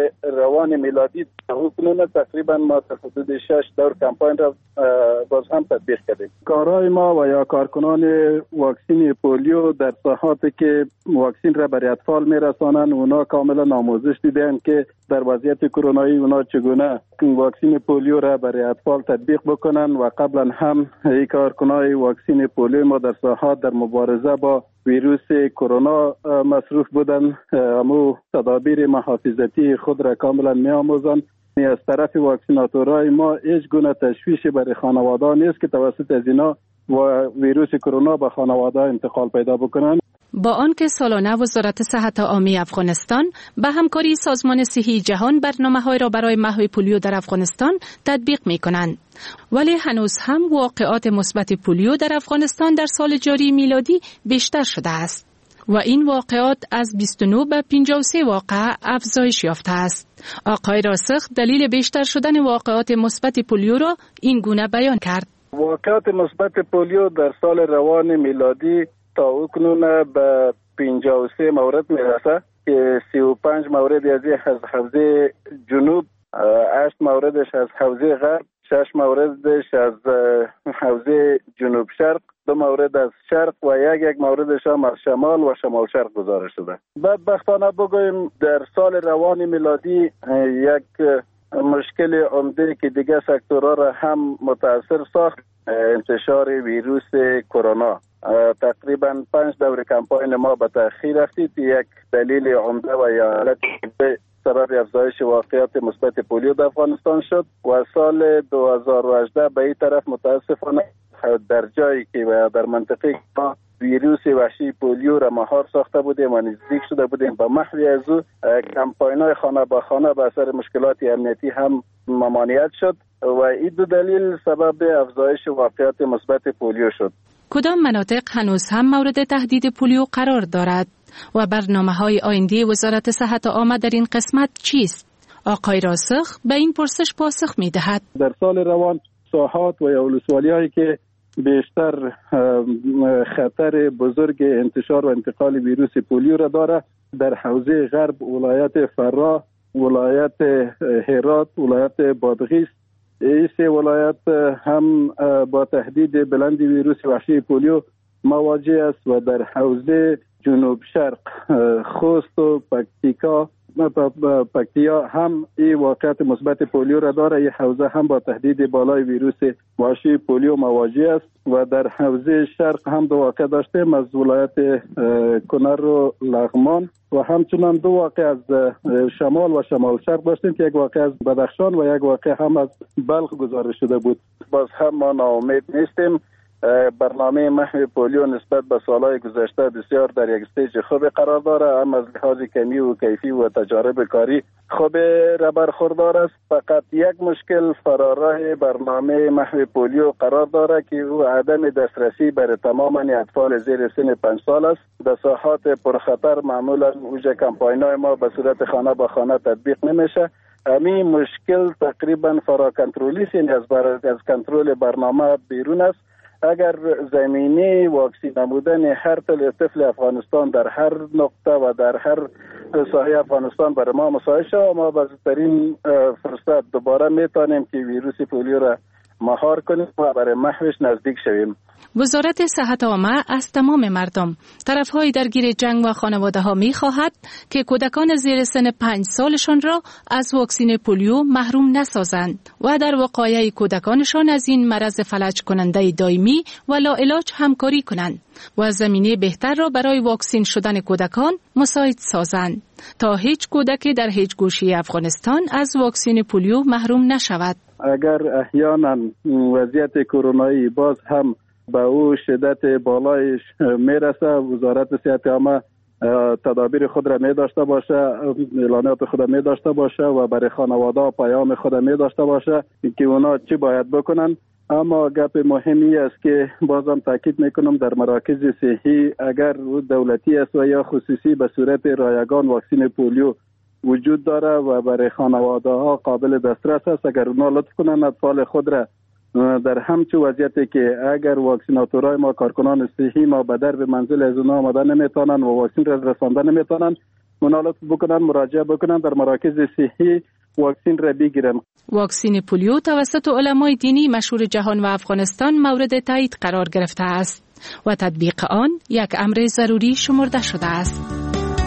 روان میلادی کنون تقریبا ما تا حدود 6 دور کمپاین را باز هم تطبیق کردیم. کارهای ما و یا کارکنان واکسین پولیو در ساحاتی که واکسین را برای اطفال میرسانند اونا کاملا آموزش دیدن که در وضعیت کرونایی اونا چگونه واکسین پولیو را برای اطفال تطبیق بکنن و قبلا هم این کارکنان واکسین پولیو ما در ساحات در مبارزه با ویروس کرونا مصروف بودن، امو تدابیر محافظتی خود را کاملا می آموزند. از طرف واکسیناتورهای ما هیچ گونه تشویش برای خانواده نیست که توسط از اینا و ویروس کرونا به خانواده انتقال پیدا بکنند. با آنکه سالانه وزارت صحت عامه افغانستان به همکاری سازمان صحی جهان برنامه‌های را برای محو پولیو در افغانستان تطبیق می‌کنند، ولی هنوز هم واقعات مثبت پولیو در افغانستان در سال جاری میلادی بیشتر شده است و این واقعات از 29 به 53 واقعه افزایش یافته است. آقای راسخ دلیل بیشتر شدن واقعات مثبت پولیو را این گونه بیان کرد: واقعات مثبت پولیو در سال روان میلادی تا اکنون به 53 مورد میرسه که 35 مورد از حوزه جنوب، 8 موردش از حوزه غرب، 6 موردش از حوزه جنوب شرق، 2 مورد از شرق و یک موردش هم از شمال و شمال شرق گزارش شده. بدبختانه بگویم در سال روان میلادی یک مشکل عمده که دیگه سکتورها را هم متاثر ساخت، انتشار ویروس کرونا. تقریبا 5 دور کمپاین ما به تأخیر رفتید. یک دلیل عمده و یا علت به سبب افزایش واقعات مثبت پولیو در افغانستان شد و سال 2018 به این طرف متاسفانه در جایی که در منطقه ما ویروس وحشی پولیو را مهار ساخته بودیم و نزدیک شده بودیم به محو از او، کمپاین‌های خانه به خانه به اثر مشکلات امنیتی هم ممانعت شد و این 2 دلیل سبب افزایش واقعات مثبت پولیو شد. کدام مناطق هنوز هم مورد تهدید پولیو قرار دارد و برنامه‌های آینده وزارت صحت عامه در این قسمت چیست؟ آقای راسخ به این پرسش پاسخ می‌دهد: در سال روان ساحات و ولسوالی‌هایی که بیشتر خطر بزرگ انتشار و انتقال ویروس پولیو را داره، در حوزه غرب ولایت فرا، ولایت هرات، ولایت بادغیس، این 3 ولایت هم با تهدید بلند ویروس وحشی پولیو مواجه است و در حوزه جنوب شرق خوست و پکتیا هم این واقعات مثبت پولیو را داره. این حوزه هم با تهدید بالای ویروس وحشی پولیو مواجه است و در حوزه شرق هم 2 واقع داشتیم از ولایت کنر و لغمان و همچنان 2 واقع از شمال و شمال شرق داشتیم که یک واقع از بدخشان و یک واقع هم از بلخ گزارش شده بود. باز هم ما ناامید نیستیم. برنامه محو پولیو نسبت به سالهای گذشته بسیار در یک استیج خوب قرار داره، هم از لحاظ کمی و کیفی و تجارب کاری خوب را برخوردار است. فقط یک مشکل فراراه برنامه محو پولیو قرار داره که او عدم دسترسی بر تمام اطفال زیر سن 5 سال است. در ساحات پرخطر معمولا اوج کمپاین‌های ما به صورت خانه به خانه تطبیق نمیشه. همین مشکل تقریبا فرا کنترلی است، یعنی از کنترل برنامه بیرون است. اگر زمینه واکسین نمودن هر طفل افغانستان در هر نقطه و در هر ساحه افغانستان برای ما مساعد شد و ما به زودترین فرصت دوباره میتونیم که ویروس پولیو را مهار کنیم و برای محوش نزدیک شویم. وزارت صحت عامه از تمام مردم، طرفهای درگیر جنگ و خانواده ها می خواهد که کودکان زیر سن 5 سالشان را از واکسین پولیو محروم نسازند و در وقایع کودکانشان از این مرض فلج کننده دائمی و لاعلاج همکاری کنند و زمینه بهتر را برای واکسین شدن کودکان مساعد سازند تا هیچ کودک در هیچ گوشه افغانستان از واکسین پولیو محروم نشود. اگر احیانا وضعیت کرونایی باز هم به او شدت بالایش میرسه، وزارت صحت عامه تدابیر خود را می داشته باشه، اعلانات خود را می داشته باشه و برای خانواده پیام خود را می داشته باشه که اونا چی باید بکنن. اما گپ مهمی است که بازم تاکید میکنم در مراکز صحی اگر دولتی است و یا خصوصی به صورت رایگان واکسین پولیو وجود داره و برای خانواده ها قابل دسترس است. اگر اونا لطف کنن اطفال خود را در همچون وضعیتی که اگر واکسیناتورای ما کارکنان صحی ما به درب منزل از اونا آمدن نمیتونن و واکسین را رساندن نمیتونن، اونا لطف بکنن مراجعه بکنن در مراکز صحی واکسین را بگیرن. واکسین پولیو توسط علمای دینی مشهور جهان و افغانستان مورد تایید قرار گرفته است و تطبیق آن یک امر ضروری شمرده شده است.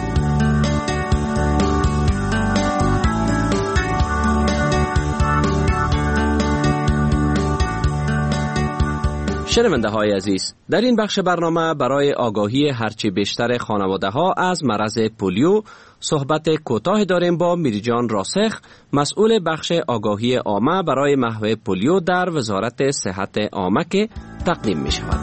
شنونده های عزیز، در این بخش برنامه برای آگاهی هرچی بیشتر خانواده ها از مرض پولیو صحبت کوتاه داریم با میرجان راسخ، مسئول بخش آگاهی عامه برای محو پولیو در وزارت صحت عامه که تقدیم می شود.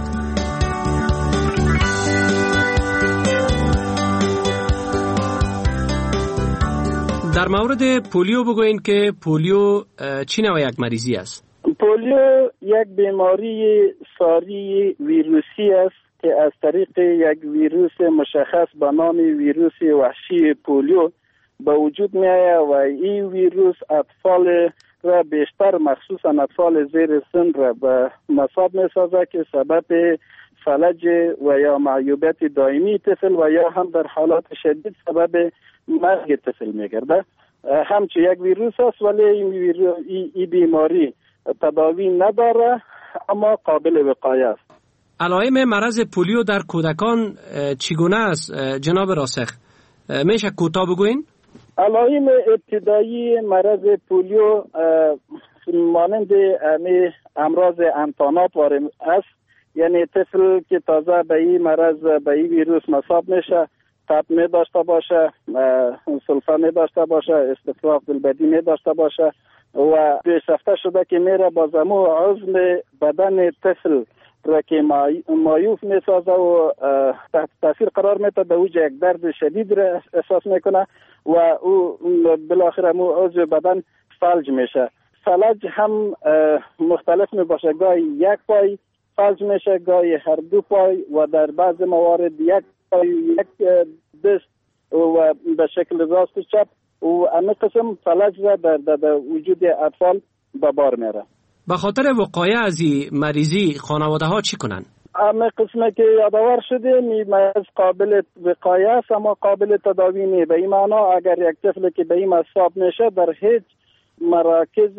در مورد پولیو بگوین که پولیو چی نوع یک مریضی است؟ پولیو یک بیماری ساری ویروسی است که از طریق یک ویروس مشخص به نام ویروس وحشی پولیو به وجود می آید و این ویروس اطفال را بیشتر مخصوصا اطفال زیر سن را به مصاب می سازد که سبب فلج و یا معیوبیت دائمی طفل و یا هم در حالات شدید سبب مرگ طفل می گردد. همچون یک ویروس است ولی این بیماری تداوی نداره اما قابل وقایه است. علائم مرض پولیو در کودکان چگونه است جناب راسخ؟ میشه کوتاه بگوین؟ علائم ابتدایی مرض پولیو مانند امراض انتانات وارد است، یعنی طفل که تازه به این مرض به این ویروس مصاب میشه تب می داشته باشه، سلفه می داشته باشه، استفراغ دلبدی می داشته باشه و پیشرفته شده که میره با زمو عضو بدن طفل را که مایوف میسازه و تحت تاثیر قرار میده، به اوج یک درد شدید را احساس میکنه و او بالاخره مو عضو بدن فلج میشه. فلج هم مختلف می باشه، گاهی یک پای فلج میشه، گاهی هر دو پای و در بعض موارد یک پای یک دست و به شکل راست و چپ و همه قسم فلج را در وجود اطفال به بار میره. به خاطر وقایع از این مریضی خانواده ها چی کنن؟ همه قسمه که یادآور شده مرض قابل وقایه است اما قابل تداوی نیست. به این معنا اگر یک طفل که به این مصاب میشه در هیچ مراکز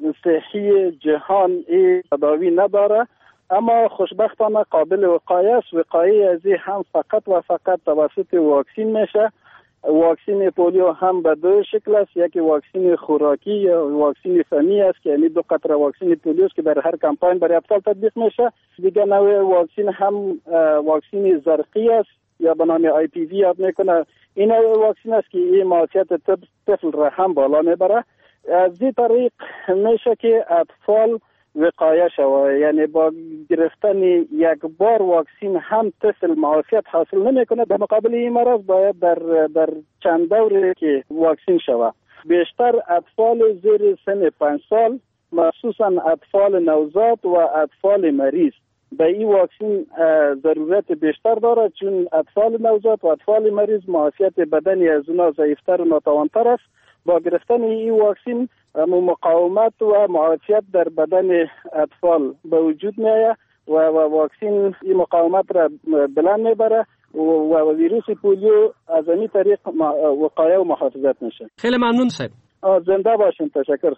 صحی جهان این تداوی نداره، اما خوشبختانه قابل وقایه است. وقایه از این هم فقط و فقط توسط واکسین میشه. واکسین پولیو هم به دو شکل است، یکی واکسین خوراکی یا واکسین فمی است که یعنی 2 قطره واکسین پولیو است که در هر کمپاین برای اطفال تطبیق میشه. دیگه نوع واکسین هم واکسین زرقی است یا به نام آی پی وی یاد میکنه. این واکسین است که این موثریت طفل را هم بالا میبره. از این طریق میشه که اطفال وقایه شود، یعنی با گرفتن یک بار واکسین هم طفل معافیت حاصل نمیکنه، در مقابل این مرض باید در چند دوره که واکسین شود. بیشتر اطفال زیر سن 5 سال مخصوصا اطفال نوزاد و اطفال مریض به این واکسین ضرورت بیشتر داره، چون اطفال نوزاد و اطفال مریض معافیت بدنی از اونا ضعیفتر و ناتوانتر است. با گرفتن این واکسین مقاومت و معافیت در بدن اطفال به وجود می آید و واکسین این مقاومت را بلند میبره و ویروس پولیو از این طریق وقایه و محافظت میشه. خیلی ممنون صاحب. زنده باشین. تشکر.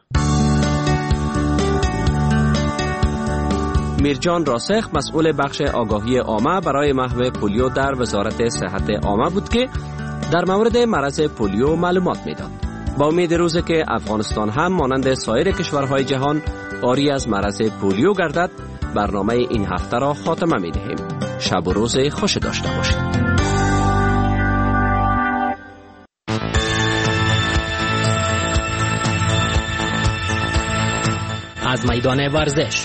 میرجان راسخ مسئول بخش آگاهی عامه برای محو پولیو در وزارت صحت عامه بود که در مورد مرض پولیو معلومات میداد. با امید روزی که افغانستان هم مانند سایر کشورهای جهان عاری از مرض پولیو گردد، برنامه این هفته را خاتمه میدهیم. شب و روز خوش داشته باشید. از میدان ورزش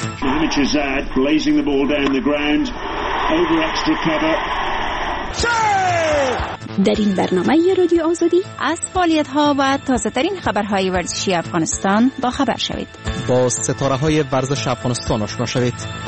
در این برنامه رادیو آزادی از فعالیت‌ها و تازه‌ترین خبرهای ورزشی افغانستان با خبر شوید. با ستاره‌های ورزش افغانستان آشنا شوید.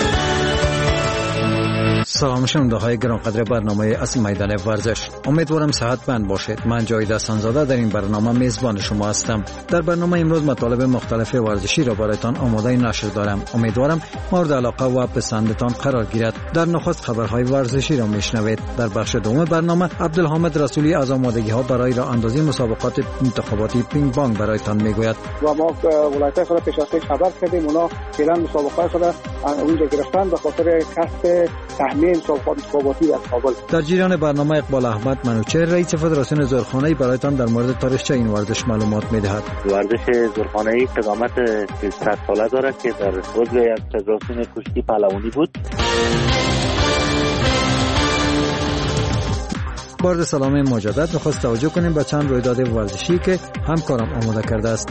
سلام شنونده‌های گرانقدر برنامه از میدان ورزش، امیدوارم صحتمند باشید. من جاوید حسن‌زاده در این برنامه میزبان شما هستم. در برنامه امروز مطالب مختلف ورزشی را برایتان آماده نشر دارم. امیدوارم مورد علاقه و پسندتان قرار گیرد. در نخست خبرهای ورزشی را میشنوید. در بخش دوم برنامه عبدالحامد رسولی از آمادگی‌ها برای راه اندازی مسابقات انتخاباتی پینگ پونگ برایتان میگوید. و ما ولایت خود پیش از پیش خبر کردیم اونا فعلا مسابقات خود اونجا گرفتن به خاطر کسب تحمیل مسابقات انتخاباتی در کابل. در جریان برنامه اقبال احمد منوچهر رئیس فدراسیون زورخانه‌ای برایتان در مورد تاریخچه این ورزش معلومات میدهد. ورزش زورخانه‌ای قدامت 100 ساله دارد که در عضو یک فدراسیون کشتی پهلوانی بود. با عرض سلام مجدد می‌خواست توجه کنیم به چند رویداد ورزشی که همکارم آماده کرده است.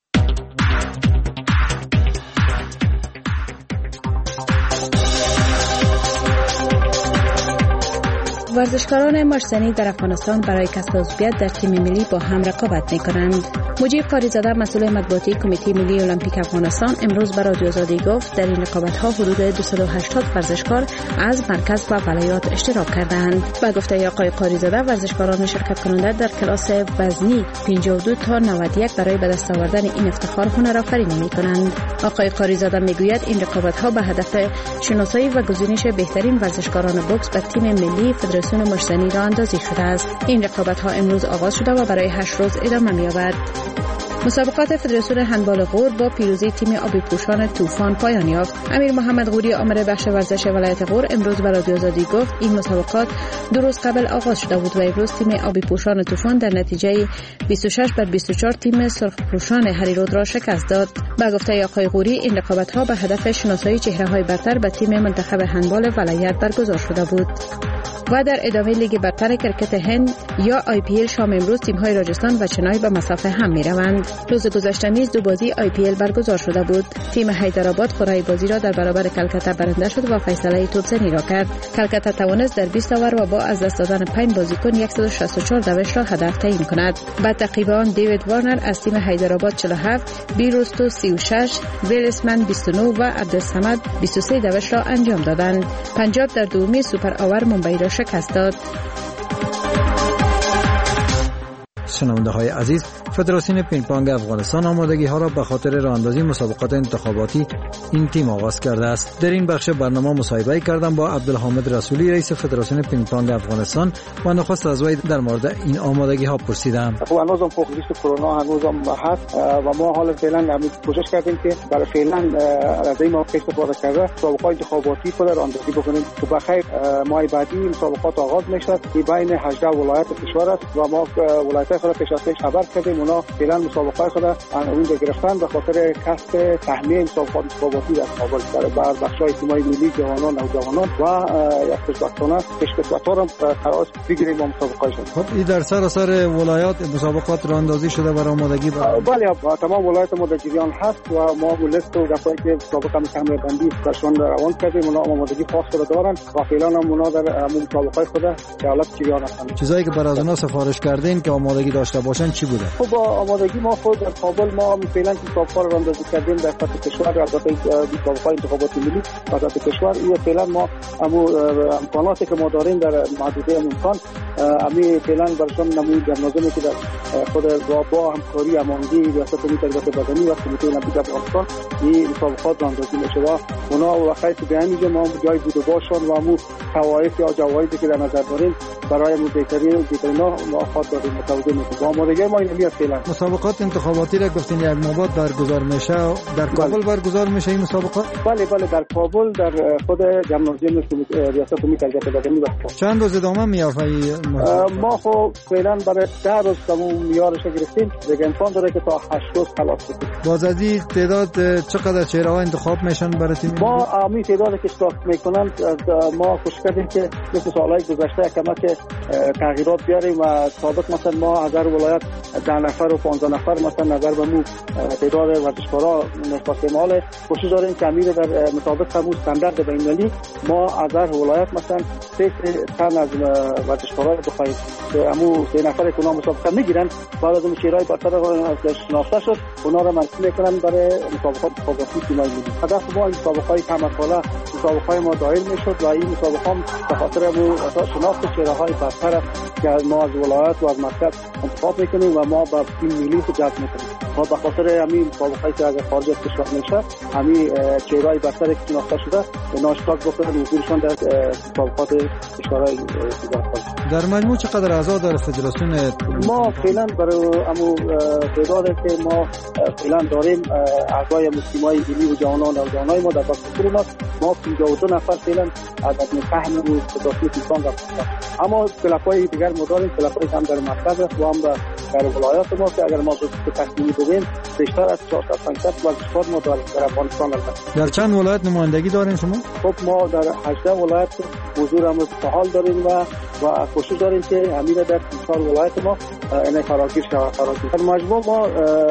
ورزشکاران مشتنی در افغانستان برای کسب عضویت در تیم ملی با هم رقابت می‌کنند. مجیب قاری‌زاده مسئول مطبوعاتی کمیته ملی المپیک افغانستان امروز به رادیو آزادی گفت در این رقابت‌ها حدود 280 ورزشکار از مرکز و ولایات اشتراک کردند. با گفته آقای قاری‌زاده ورزشکاران شرکت کننده در کلاس وزنی 52 تا 91 برای به دست آوردن این افتخار هنرآفرینی می‌کنند. آقای قاری‌زاده می‌گوید این رقابت‌ها به هدف شناسایی و گزینش بهترین ورزشکاران بوکس به تیم ملی فدراسیون مشتنی راه اندازی شده است. این رقابت‌ها امروز آغاز شده و برای 8 روز ادامه می‌یابد. مسابقات فدراسیون هندبال غور با پیروزی تیم آبی پوشان طوفان پایان یافت. امیر محمد غوری آمر بخش ورزش ولایت غور امروز به رادیو آزادی گفت این مسابقات 2 روز قبل آغاز شده بود و امروز تیم آبی پوشان طوفان در نتیجه 26-24 تیم سرخ پوشان هریرود را شکست داد. با گفته آقای غوری این رقابت‌ها به هدف شناسایی چهره‌های برتر به تیم منتخب هندبال ولایت برگزار شده بود. و در ادامه لیگ برتر کرکت هند یا IPL شام امروز تیم‌های راجستان و چنای به مسافه هم می‌روند. روز گذشته نیز 2 بازی IPL برگزار شده بود. تیم حیدرآباد خورای بازی را در برابر کلکته برنده شد و فیصله توپزنی را کرد. کلکته توانست در 20 اوور و با از دست دادن 5 بازیکن 164 دوش را هدف تعیین کند. بعد تعقیب آن دیوید وارنر از تیم حیدرآباد 47، بیروستو 36، ویلسمن 29 و عبدالصمد 23 دوش را انجام دادند. پنجاب در دومی سوپر اوور ممبئی را شکست داد. شنونده های عزیز، فدراسیون پینگ پونگ افغانستان آمادگی ها را به خاطر راه اندازی مسابقات انتخاباتی این تیم آغاز کرده است. در این بخش برنامه مصاحبه کردم با عبدالحامد رسولی رئیس فدراسیون پینگ پونگ افغانستان و نخست از وی در مورد این آمادگی ها پرسیدم. خب هنوزم فوق لیست کرونا هنوزم هست و ما حالا فعلا کوشش کردیم که برای فعلا از این موقع استفاده کرده مسابقات انتخاباتی خود راه اندازی بکنیم که بخیر ماه بعدی مسابقات آغاز میشه که بین 18 ولایت کشور است و ما ولایت خود پیش از پیش خبر کردیم اونا فعلا مسابقات خود اونجا گرفتن به خاطر کسب تحمیل مسابقات انتخاباتی در کابل در بخش‌های تیم‌های ملی جوانان و نوجوانان و یک خوشبختانه کشورها قرار بگیریم با مسابقاتشون. خب این در سراسر ولایات مسابقات راه اندازی شده برای آمادگی بله تمام ولایت ما در جریان هست و ما لیست و دفعه که مسابقه کامل بندی برشون روان کردیم اونا آمادگی خاص خود دارن و فعلا هم اونا در مسابقات خود در حالت جریان هستند. چیزایی که برای اونا سفارش کردین که آمادگی داشته باشن چی بوده؟ خب با آمادگی ما خود در کابل ما فعلا مسابقه را اندازی کردیم در سطح کشور، البته مسابقه انتخابات ملی در سطح کشور. این فعلا ما امکاناتی که ما داریم در محدوده امکان فعلا برشان نمود در نظمی که در خود با همکاری امانگی ریاست امید تربیت بدنی و کمیته المپیک افغانستان این مسابقات را اندازی میشه و اونا وقتی که به همینجا ما جای بود و باشان و همون قواعد یا جوایزی که در نظر داریم برای بهترین ما خواهد داریم متوجه میشیم. با آمادگی ما این میاد فعلا. مسابقات انتخاباتی را گفتین یک ماه بعد برگزار میشه، در کابل برگزار میشه این مسابقات؟ بله در کابل در خود جمنازیوم ریاست امید تربیت بدنی است. چند روز ادامه میافته؟ ما خب فعلا برای 10 روز تمام میارش گرفتیم، دیگه امکان داره که تا 8 روز خلاص کنیم. باز از این تعداد چقدر چهره‌ها انتخاب میشن برای تیم؟ ما همین تعدادی که اشتراک میکنن ما کوشش کردیم که مثل سالهای گذشته کمک تغییرات بیاریم و سابق مثلا ما از هر ولایت 10 نفر و 15 نفر مثلا نظر به مو تعداد ورزشکارا نسبت مال کوشش داریم که امیر در مطابق همون استاندارد بین‌المللی ما از هر ولایت مثلا 3 تن از ورزشکارا بخوایم که همون 3 نفر که اونا مسابقه میگیرن بعد از اون شیرای برتر از شناخته شد اونا رو منتقل میکنن برای مسابقات انتخاباتی تیم‌های ملی. هدف ما این مسابقه‌های کم‌ساله مسابقه‌های ما دایر میشد و این مسابقه هم به خاطر شناخت چهره‌های برتر که ما از ولایت و از مرکز انتخاب میکنیم و ما با تیم ملی جذب میکنیم. ما به خاطر همین مسابقه‌ای که از خارج از کشور میشه همین چهره‌های برتر که شناخته شده ناشتاق بکنن حضورشان در مسابقات کشورهای دیگر. در مجموع چقدر اعضا داره فدراسیون؟ ما فعلا برای امو تعدادی که ما فعلا داریم اعضای تیم‌های ملی و جوانان ما در بخش ما 52 نفر فعلا عدد فهم و فدراسیون تیفان داریم. اما کلاپ‌های دیگر ما داریم، کلاپ‌های هم در مرکز است و هم در ولایات ما که اگر ما به تصمیمی بگیم بیشتر از 400 ورزشکار ما در افغانستان هستند. در چند ولایت نمایندگی دارین شما؟ خب ما در 18 ولایت حضور هم فعال داریم و کوشش داریم که همین در 4 ولایت ما این فراگیر شود. در مجموع ما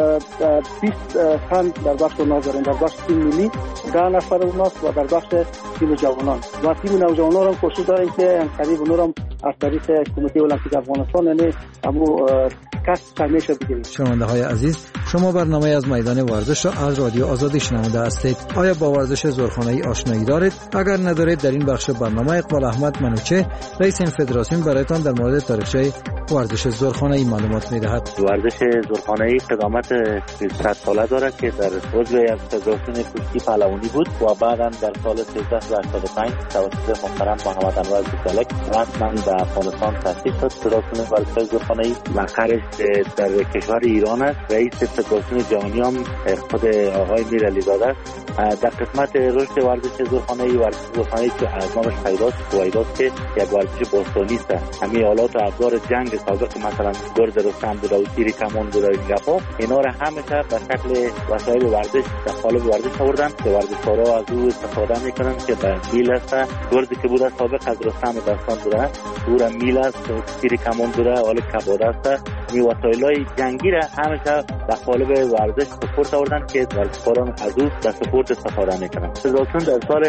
20 تن در بخش ناز داریم، در بخش تیم ملی 10 نفر اوناست و در بخش تیم جوانان و تیم نوجوانان هم کوشش داریم که قریب اونها هم از طریق کمیته المپیک افغانستان یعنی همون کسب تمیشه بگیریم. شنونده های عزیز، شما برنامه از میدان ورزش را از رادیو آزادی شنونده هستید. آیا با ورزش زورخانه‌ای آشنایی دارید؟ اگر ندارید در این بخش برنامه اقبال احمد منوچه رئیس این فدراسیون برایتان در مورد تاریخچه ورزش زورخانه‌ای معلومات می‌دهد. ورزش زورخانه‌ای قدامت 100 ساله دارد که در عضو از فدراسیون کشتی پهلوانی بود و بعداً در سال 1385 توسط محترم محمد انور بوسلک رسما به افغانستان تأسیس شد. فدراسیون ورزش زورخانه‌ای مقرش در کشور ایران است. رئیس فدراسیون جهانی هم خود آقای میرعلی زاده است. در قسمت رشد ورزش زورخانه‌ای که از نامش پیداست که یک ورزش باستانی است. همین آلات و ابزار جنگ سابق مثلا گرز رستم بود و تیر کمان بود و گپا اینا را همیشه به شکل وسایل ورزش در قالب ورزش آوردن که ورزشکارا از او استفاده میکنن که به میل است. گرزی که بوده سابق از رستم داستان بوده، دور میل است، تیر کمان بوده، حال کباده است. این وسایل‌های جنگی را همیشه در قالب ورزش سپورت آوردن که ورزشکاران از او در سپورت استفاده میکنن. فدراسیون در سال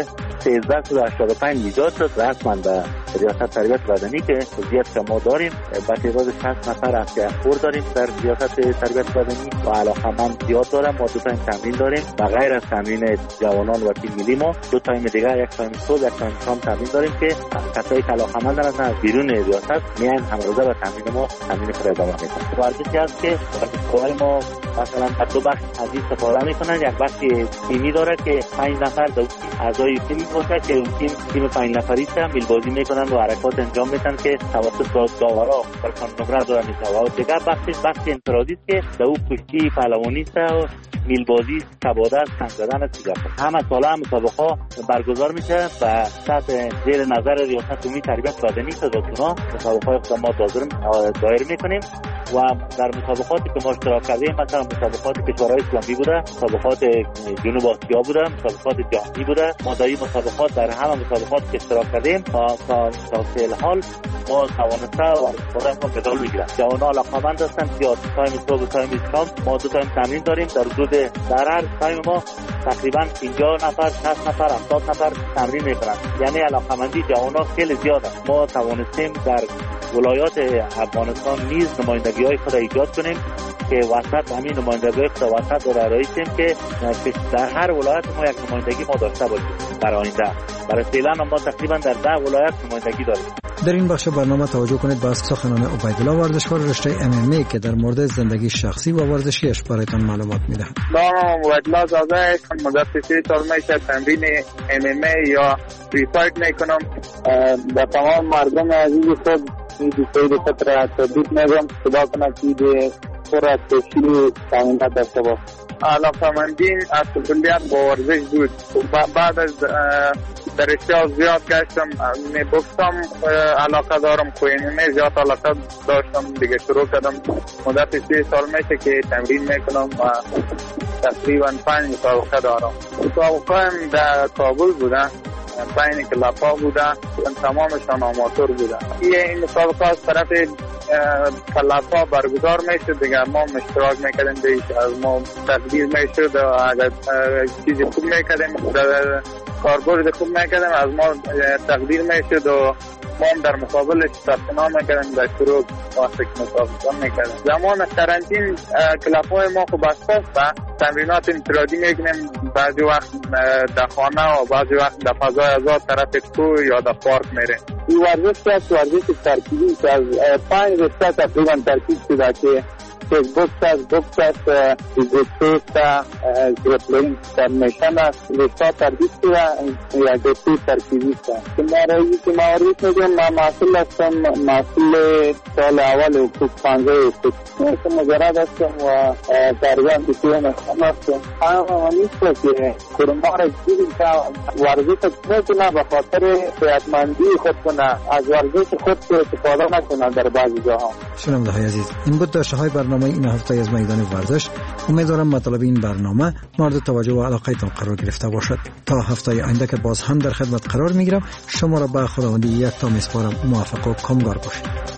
1385 ایجاد شد رسما به ریاست تربیت بدنی که وضعیت که ما داریم با تعداد 60 نفر افغان‌خور داریم در ریاست تربیت بدنی و علاقه‌مند زیاد دارم. ما 2 تایم تمرین داریم و غیر از تمرین جوانان و تیم ملی ما 2 تایم دیگه، 1 تایم صبح، 1 تایم شام تمرین داریم که کسایی که علاقه‌مند هستند از بیرون ریاست میان همروزه به تمرین ما تمرین خود ادامه میدن. ورزشی است که ورزشکارای ما مثلا در 2 بخش از این استفاده میکنن. یک بخش تیمی داره که 5 نفر اعضای تیم باشه که تیم 5 نفری است، میل بازی میکنن و حرکات انجام میدن که توسط داورا برشان نمره داده میشه. و دیگر بخش انفرادی است که در او کشتی پهلوانی است و میل بازی، کباده است، سنگ زدن است. همه ساله مسابقه برگزار میشه و تحت زیر نظر ریاست امید تربیت بدنی فدراسیون مسابقه خود ما دایر میکنیم و در مسابقاتی که ما اشتراک کردیم مثلا مسابقات کشورهای اسلامی بوده، مسابقات جنوب آسیا بوده، مسابقات جهانی بوده. ما در این مسابقات در همه مسابقات که اشتراک کردیم تا فعل حال ما توانسته ورزشکاران ما مدال بگیرن. جوانان علاقه‌مند هستن زیاد. تایم صبح و تایم شام ما 2 تایم تمرین داریم. در حدود در هر تایم ما تقریبا 50 نفر، 60 نفر، 70 نفر تمرین میکنن. یعنی علاقه‌مندی جوانان خیلی زیاده. ما توانستیم در ولایات افغانستان نیز نمایندگی های خود ایجاد کنیم که وسط همین نمایندگی خود وسط را رایسیم که در هر ولایت ما یک نمایندگی ما داشته باشیم برای آینده. برای فعلا ما تقریبا در 10 ولایت نمایندگی داریم. در این بخش برنامه توجه کنید به سخنان عبیدالله ورزشکار رشته MMA که در مورد زندگی شخصی و ورزشیش برایتان معلومات میدهد. نام عبیدالله زاده هستم. مدت 3 سال میشه تمرین MMA یا ریفایت میکنم. به تمام مردم عزیز خود این دوستای خطر تبریک میگم. خدا کنه که پر از تشکیل کاملا داشته باشه. علاقه‌مندیم از کلیت با ورزش بود. بعد از درسته زیاد گشتم بوکسم علاقه دارم، کوینه زیاد علاقه داشتم دیگه شروع کردم. مدت 3 سال میشه که تمرین میکنم و تقریبا 5 مسابقه دارم. مسابقه هم در کابل بودن، 5 کلاپا بودن، تمامشان آماتور بودن. این مسابقه از طرف کلاپا برگزار میشد دیگه، ما اشتراک میکردیم دیگه، از ما تقدیر میشد و اگر چیزی خوب میکردیم کاربرد خوب میکردیم از ما تقدیر میشد و ما هم در مقابلش ثبت میکردیم در شروع واسه مسابقه میکردیم. زمان قرنطین کلاپای ما خوب بسته است، تمرینات انفرادی میکنیم، بعضی وقت در خانه و بعضی وقت در فضای آزاد طرف کوه یا در پارک میریم. این ورزش است، ورزش ترکیبی که از 5 رشته تقریبا ترکیب شده که بوکس است، جوجیتسو است، گرپلینگ فرمیشن است، رشته ترکیب شده یا جوجیتسو ترکیبی است. که ما رایی که معروف میگم من مسئول هستم، مسئول سال اول حقوق 50 حقوق که مجرد هستم و تقریبا دیگه هستم. همه نیست که کرونا را دیدیم که ورزش نکنه به خاطر صحتمندی خود کنه، از ورزش خود استفاده نکنه در بعضی جاها. شنونده های عزیز، این بود داشته های برنامه این هفته از میدان ورزش. امیدوارم مطالب این برنامه مورد توجه و علاقه تان قرار گرفته باشد. تا هفته آینده که باز هم در خدمت قرار میگیرم، شما را به خداوندی یک تا میسپارم. موفق و کامگار باشید.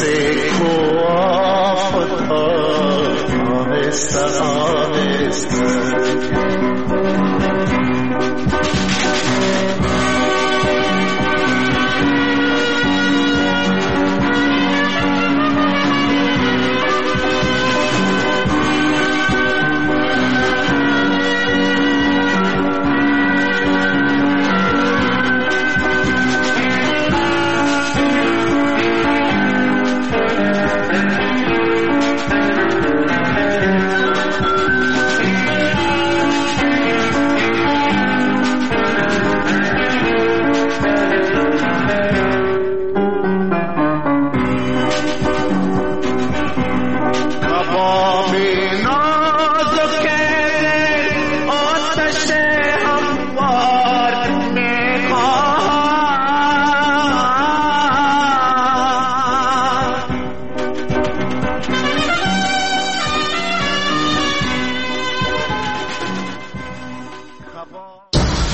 آهسته